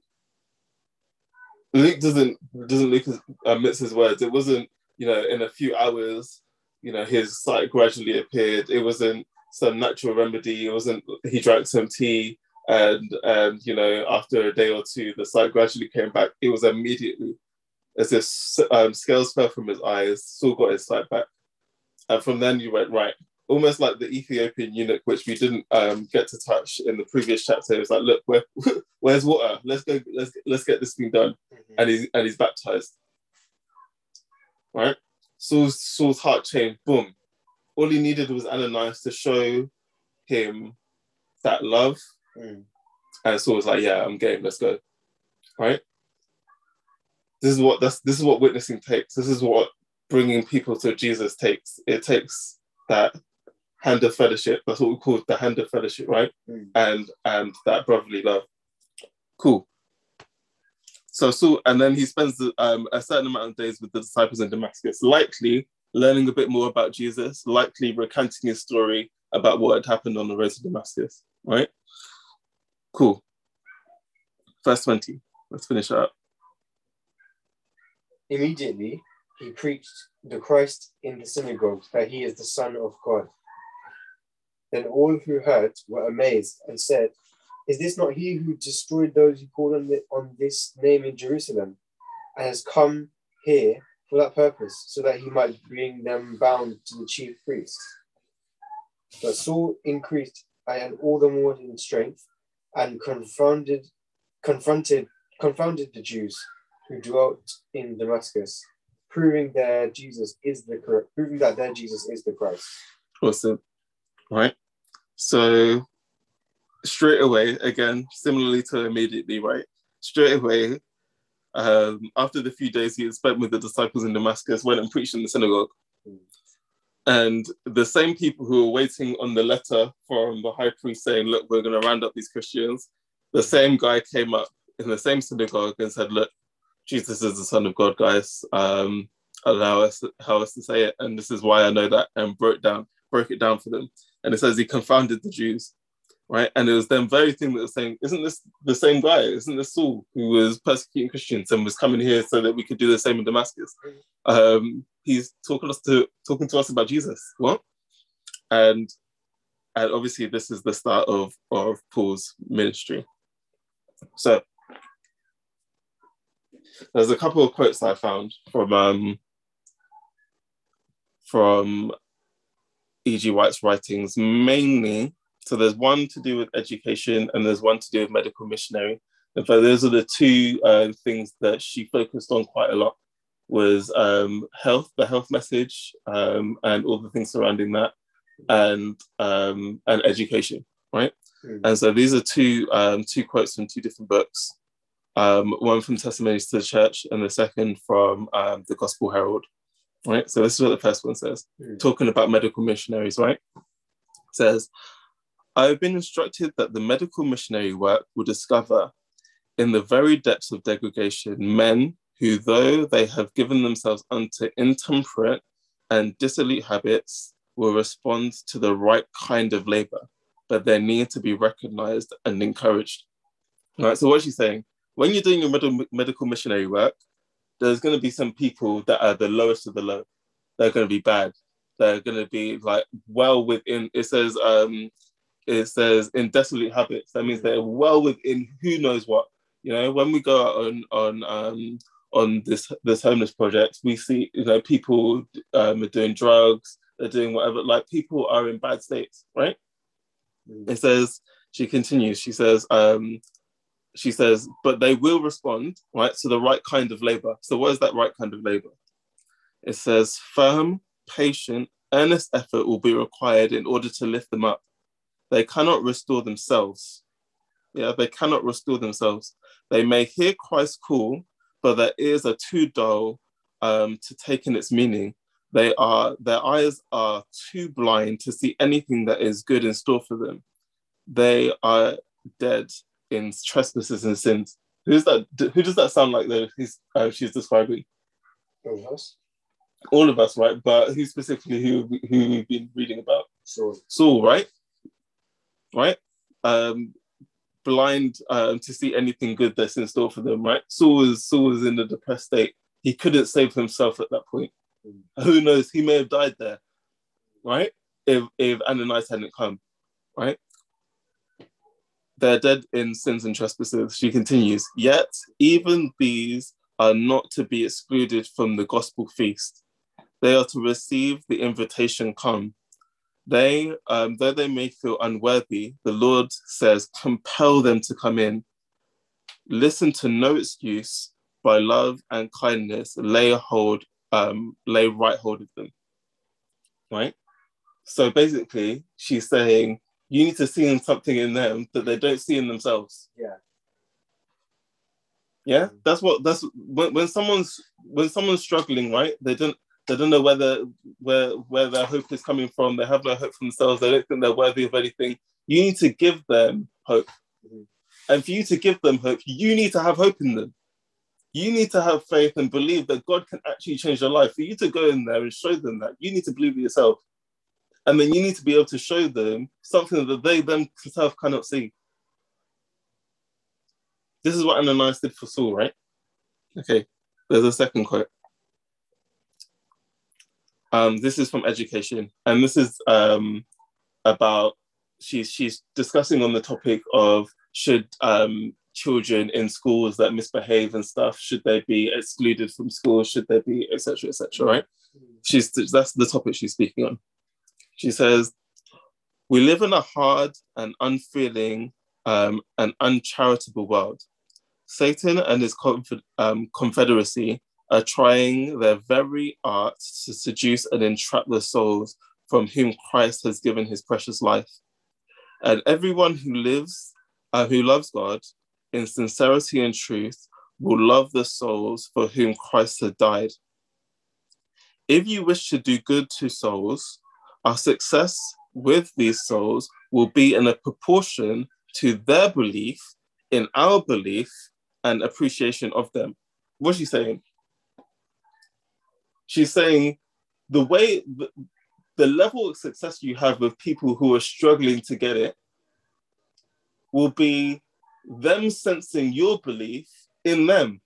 Luke doesn't mince his words. It wasn't, in a few hours, his sight gradually appeared. It wasn't some natural remedy. It wasn't he drank some tea and after a day or two, the sight gradually came back. It was immediately as if scales fell from his eyes. Saul got his sight back. And from then you went, right, almost like the Ethiopian eunuch, which we didn't get to touch in the previous chapter. It's like, look, where's water? Let's go. Let's get this thing done. And he's baptized. Right? Saul's heart changed. Boom. All he needed was Ananias to show him that love. And Saul was like, yeah, I'm game. Let's go. Right? This is what witnessing takes. This is what bringing people to Jesus takes. It takes that hand of fellowship. That's what we call the hand of fellowship, right? And that brotherly love. Cool. So Saul, and then he spends a certain amount of days with the disciples in Damascus, likely learning a bit more about Jesus, likely recanting his story about what had happened on the road to Damascus, right? Cool. Verse 20. Let's finish it up. Immediately, he preached the Christ in the synagogue, that he is the Son of God. Then all who heard were amazed and said, is this not he who destroyed those who called on this name in Jerusalem, and has come here for that purpose, so that he might bring them bound to the chief priests? But Saul increased and all the more in strength, and confounded the Jews who dwelt in Damascus, proving that their Jesus is the Christ. Awesome. Right. So straight away, again, similarly to immediately, right? Straight away, after the few days he had spent with the disciples in Damascus, went and preached in the synagogue. And the same people who were waiting on the letter from the high priest saying, look, we're going to round up these Christians, the same guy came up in the same synagogue and said, look, Jesus is the Son of God, guys. Allow us to say it. And this is why I know that, and broke it down for them. And it says he confounded the Jews, right? And it was them very thing that was saying, isn't this the same guy? Isn't this Saul who was persecuting Christians and was coming here so that we could do the same in Damascus? He's talking to us about Jesus. What? And obviously this is the start of Paul's ministry. So there's a couple of quotes I found from E.G. White's writings, mainly. So there's one to do with education and there's one to do with medical missionary. In fact, those are the two things that she focused on quite a lot, was the health message, and all the things surrounding that, and education, right? And so these are two quotes from two different books. One from Testimonies to the Church and the second from the Gospel Herald, right? So this is what the first one says, talking about medical missionaries, right? It says, I have been instructed that the medical missionary work will discover in the very depths of degradation men who, though they have given themselves unto intemperate and dissolute habits, will respond to the right kind of labor, but they need to be recognized and encouraged. All right, so what she's saying, when you're doing your medical missionary work, there's going to be some people that are the lowest of the low. They're going to be bad. They're going to be like well within, it says in desolate habits. That means they're well within who knows what. You know, when we go out on this homeless project, we see, you know, people are doing drugs, they're doing whatever, like people are in bad states, right? It says, she continues, she says, but they will respond, right, to the right kind of labor. So what is that right kind of labor? It says, firm, patient, earnest effort will be required in order to lift them up. They cannot restore themselves. Yeah, they cannot restore themselves. They may hear Christ's call, but their ears are too dull to take in its meaning. Their eyes are too blind to see anything that is good in store for them. They are dead in trespasses and sins. Who does that sound like that she's describing? All of us. All of us, right? But who specifically who we've been reading about? Saul, right? Right? Blind to see anything good that's in store for them, right? Saul was in a depressed state. He couldn't save himself at that point. Who knows? He may have died there, right? If Ananias hadn't come, right? They're dead in sins and trespasses. She continues, yet even these are not to be excluded from the gospel feast. They are to receive the invitation come. They, though they may feel unworthy, the Lord says, compel them to come in. Listen to no excuse. By love and kindness, lay right hold of them. Right? So basically, she's saying you need to see something in them that they don't see in themselves. Yeah. Yeah, that's when someone's struggling, right? They don't know where their hope is coming from. They have no hope for themselves. They don't think they're worthy of anything. You need to give them hope. Mm-hmm. And for you to give them hope, you need to have hope in them. You need to have faith and believe that God can actually change their life. For you to go in there and show them that, you need to believe it yourself. And then you need to be able to show them something that they themselves cannot see. This is what Ananias did for Saul, right? Okay, there's a second quote. This is from Education, and this is about, she's discussing on the topic of should children in schools that misbehave and stuff, should they be excluded from school, should they be, etc., right? That's the topic she's speaking on. She says, we live in a hard and unfeeling and uncharitable world. Satan and his confederacy are trying their very art to seduce and entrap the souls from whom Christ has given his precious life. And everyone who loves God in sincerity and truth will love the souls for whom Christ has died. If you wish to do good to souls, our success with these souls will be in a proportion to their belief in our belief and appreciation of them. What's she saying? She's saying the level of success you have with people who are struggling to get it will be them sensing your belief in them.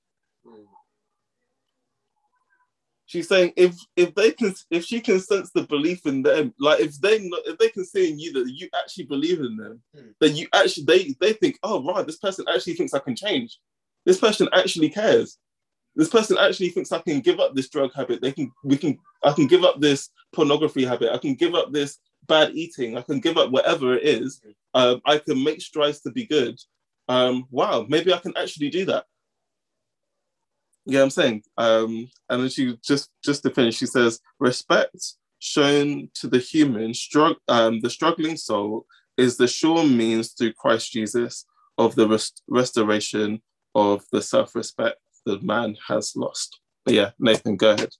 She's saying if she can sense the belief in them, like if they can see in you that you actually believe in them, that you actually they think, oh right, this person actually thinks I can change. This person actually cares. This person actually thinks I can give up this drug habit. I can give up this pornography habit. I can give up this bad eating. I can give up whatever it is. I can make strides to be good. Wow, maybe I can actually do that. Yeah, I'm saying. And then she just to finish, she says, respect shown to the human, the struggling soul is the sure means through Christ Jesus of the restoration of the self-respect that man has lost. But yeah, Nathan, go ahead.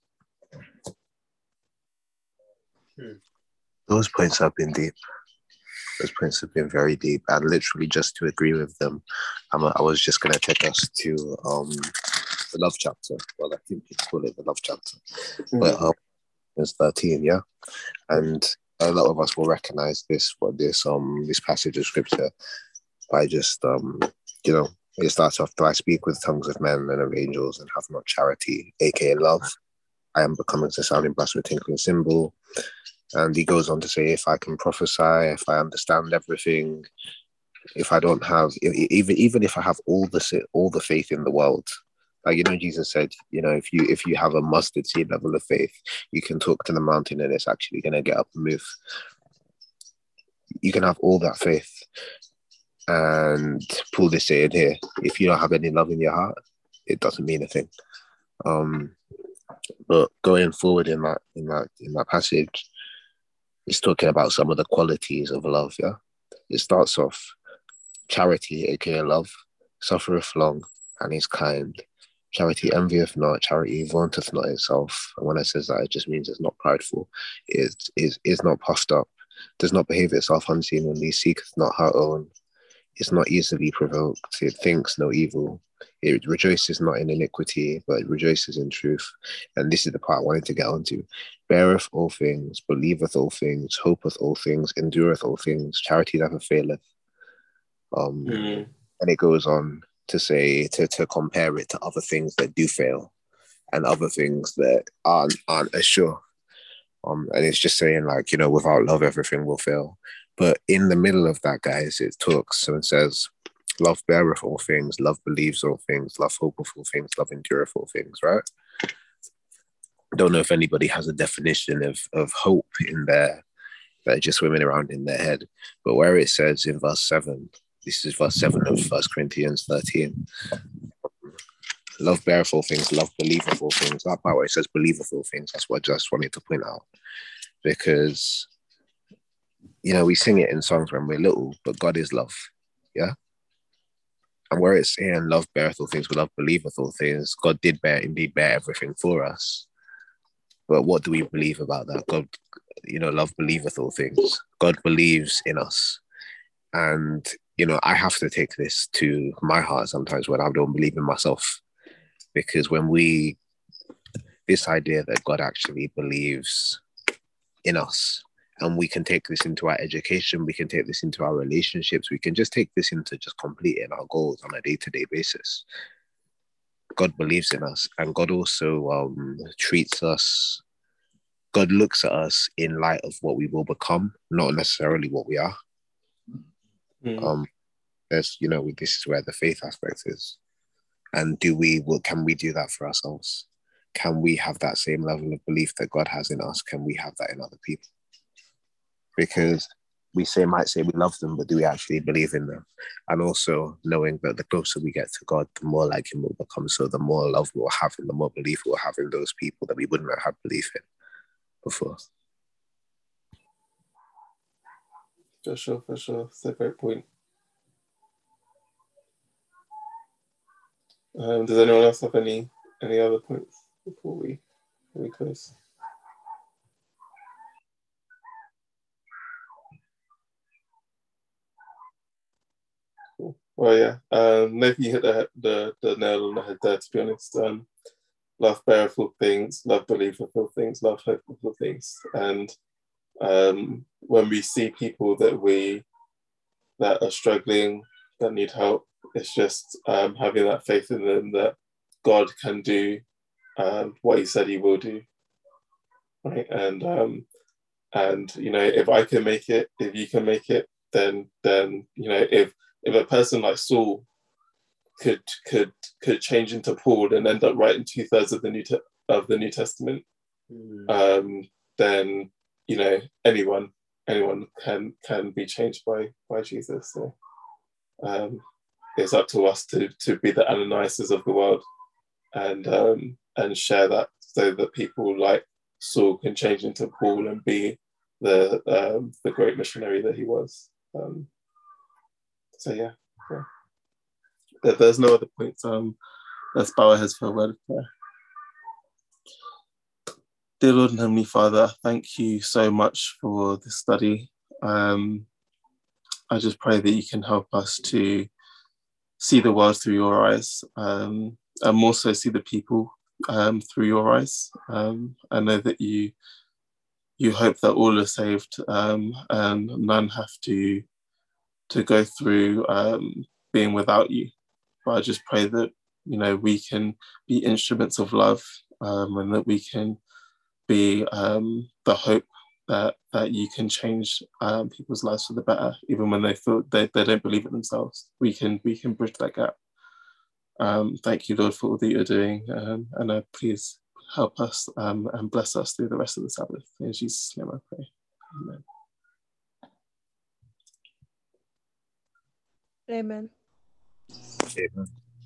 Those points have been deep. Those points have been very deep. And literally just to agree with them, I was just going to take us to the love chapter. Well, I think you call it the love chapter. But it's 13, yeah? And a lot of us will recognize this passage of scripture by just, it starts off, though I speak with tongues of men and of angels and have not charity, aka love, I am becoming a sounding brass with a tinkling cymbal. And he goes on to say, if I can prophesy, if I understand everything, if I don't have, even if I have all the faith in the world, like, Jesus said, if you have a mustard seed level of faith, you can talk to the mountain and it's actually going to get up and move. You can have all that faith. And Paul is saying here, if you don't have any love in your heart, it doesn't mean a thing. But going forward in that passage, it's talking about some of the qualities of love. Yeah, it starts off charity, aka love, suffereth long and is kind. Charity envieth not, charity vaunteth not itself. And when it says that, it just means it's not prideful, it is not puffed up, does not behave itself unseemly, seeketh not her own. It's not easily provoked. It thinks no evil. It rejoices not in iniquity, but it rejoices in truth. And this is the part I wanted to get onto. Beareth all things, believeth all things, hopeth all things, endureth all things. Charity never faileth. And it goes on to say, to compare it to other things that do fail and other things that aren't as sure. And it's just saying, like, without love, everything will fail. But in the middle of that, guys, it talks and says, love beareth all things, love believes all things, love hopeth all things, love endureth all things, right? I don't know if anybody has a definition of hope in there. that are just swimming around in their head. But where it says in verse 7, this is verse 7 of 1 Corinthians 13, love beareth all things, love believeth all things. That part where it says believeth all things, that's what I just wanted to point out. Because, we sing it in songs when we're little, but God is love. Yeah? And where it's saying love beareth all things, love believeth all things, God did indeed bear everything for us. But what do we believe about that? God, love believeth all things. God believes in us. And, I have to take this to my heart sometimes when I don't believe in myself. Because this idea that God actually believes in us, and we can take this into our education, we can take this into our relationships, we can just take this into just completing our goals on a day-to-day basis. God believes in us, and God also treats us, God looks at us in light of what we will become, not necessarily what we are. This is where the faith aspect is. And can we do that for ourselves? Can we have that same level of belief that God has in us? Can we have that in other people? Because we might say we love them, but do we actually believe in them? And also knowing that the closer we get to God, the more like him we'll become. So the more love we'll have and the more belief we'll have in those people that we wouldn't have had belief in before. For sure. It's a great point. Does anyone else have any other points before we close? Cool. Well, yeah. Maybe you hit the nail on the head there. To be honest, love beareth all things, love believeth all things, love hopeth all things. And when we see people that are struggling, that need help, it's just having that faith in them that God can do what he said he will do, right? And if I can make it, if you can make it, then if a person like Saul could change into Paul and end up writing 2/3 of the New Testament, then anyone can be changed by Jesus. So it's up to us to be the Ananiases of the world and share that, so that people like Saul can change into Paul and be the great missionary that he was. So yeah. If there's no other points, let's bow our heads for a word of prayer. Dear Lord and Heavenly Father, thank you so much for this study. I just pray that you can help us to see the world through your eyes, and more so see the people through your eyes. I know that you hope that all are saved, and none have to go through being without you. But I just pray that we can be instruments of love, and that we can be the hope that you can change people's lives for the better, even when they feel they don't believe it themselves. We can bridge that gap. Thank you, Lord, for all that you're doing, and please help us and bless us through the rest of the Sabbath. In Jesus' name I pray. Amen. Amen. Amen.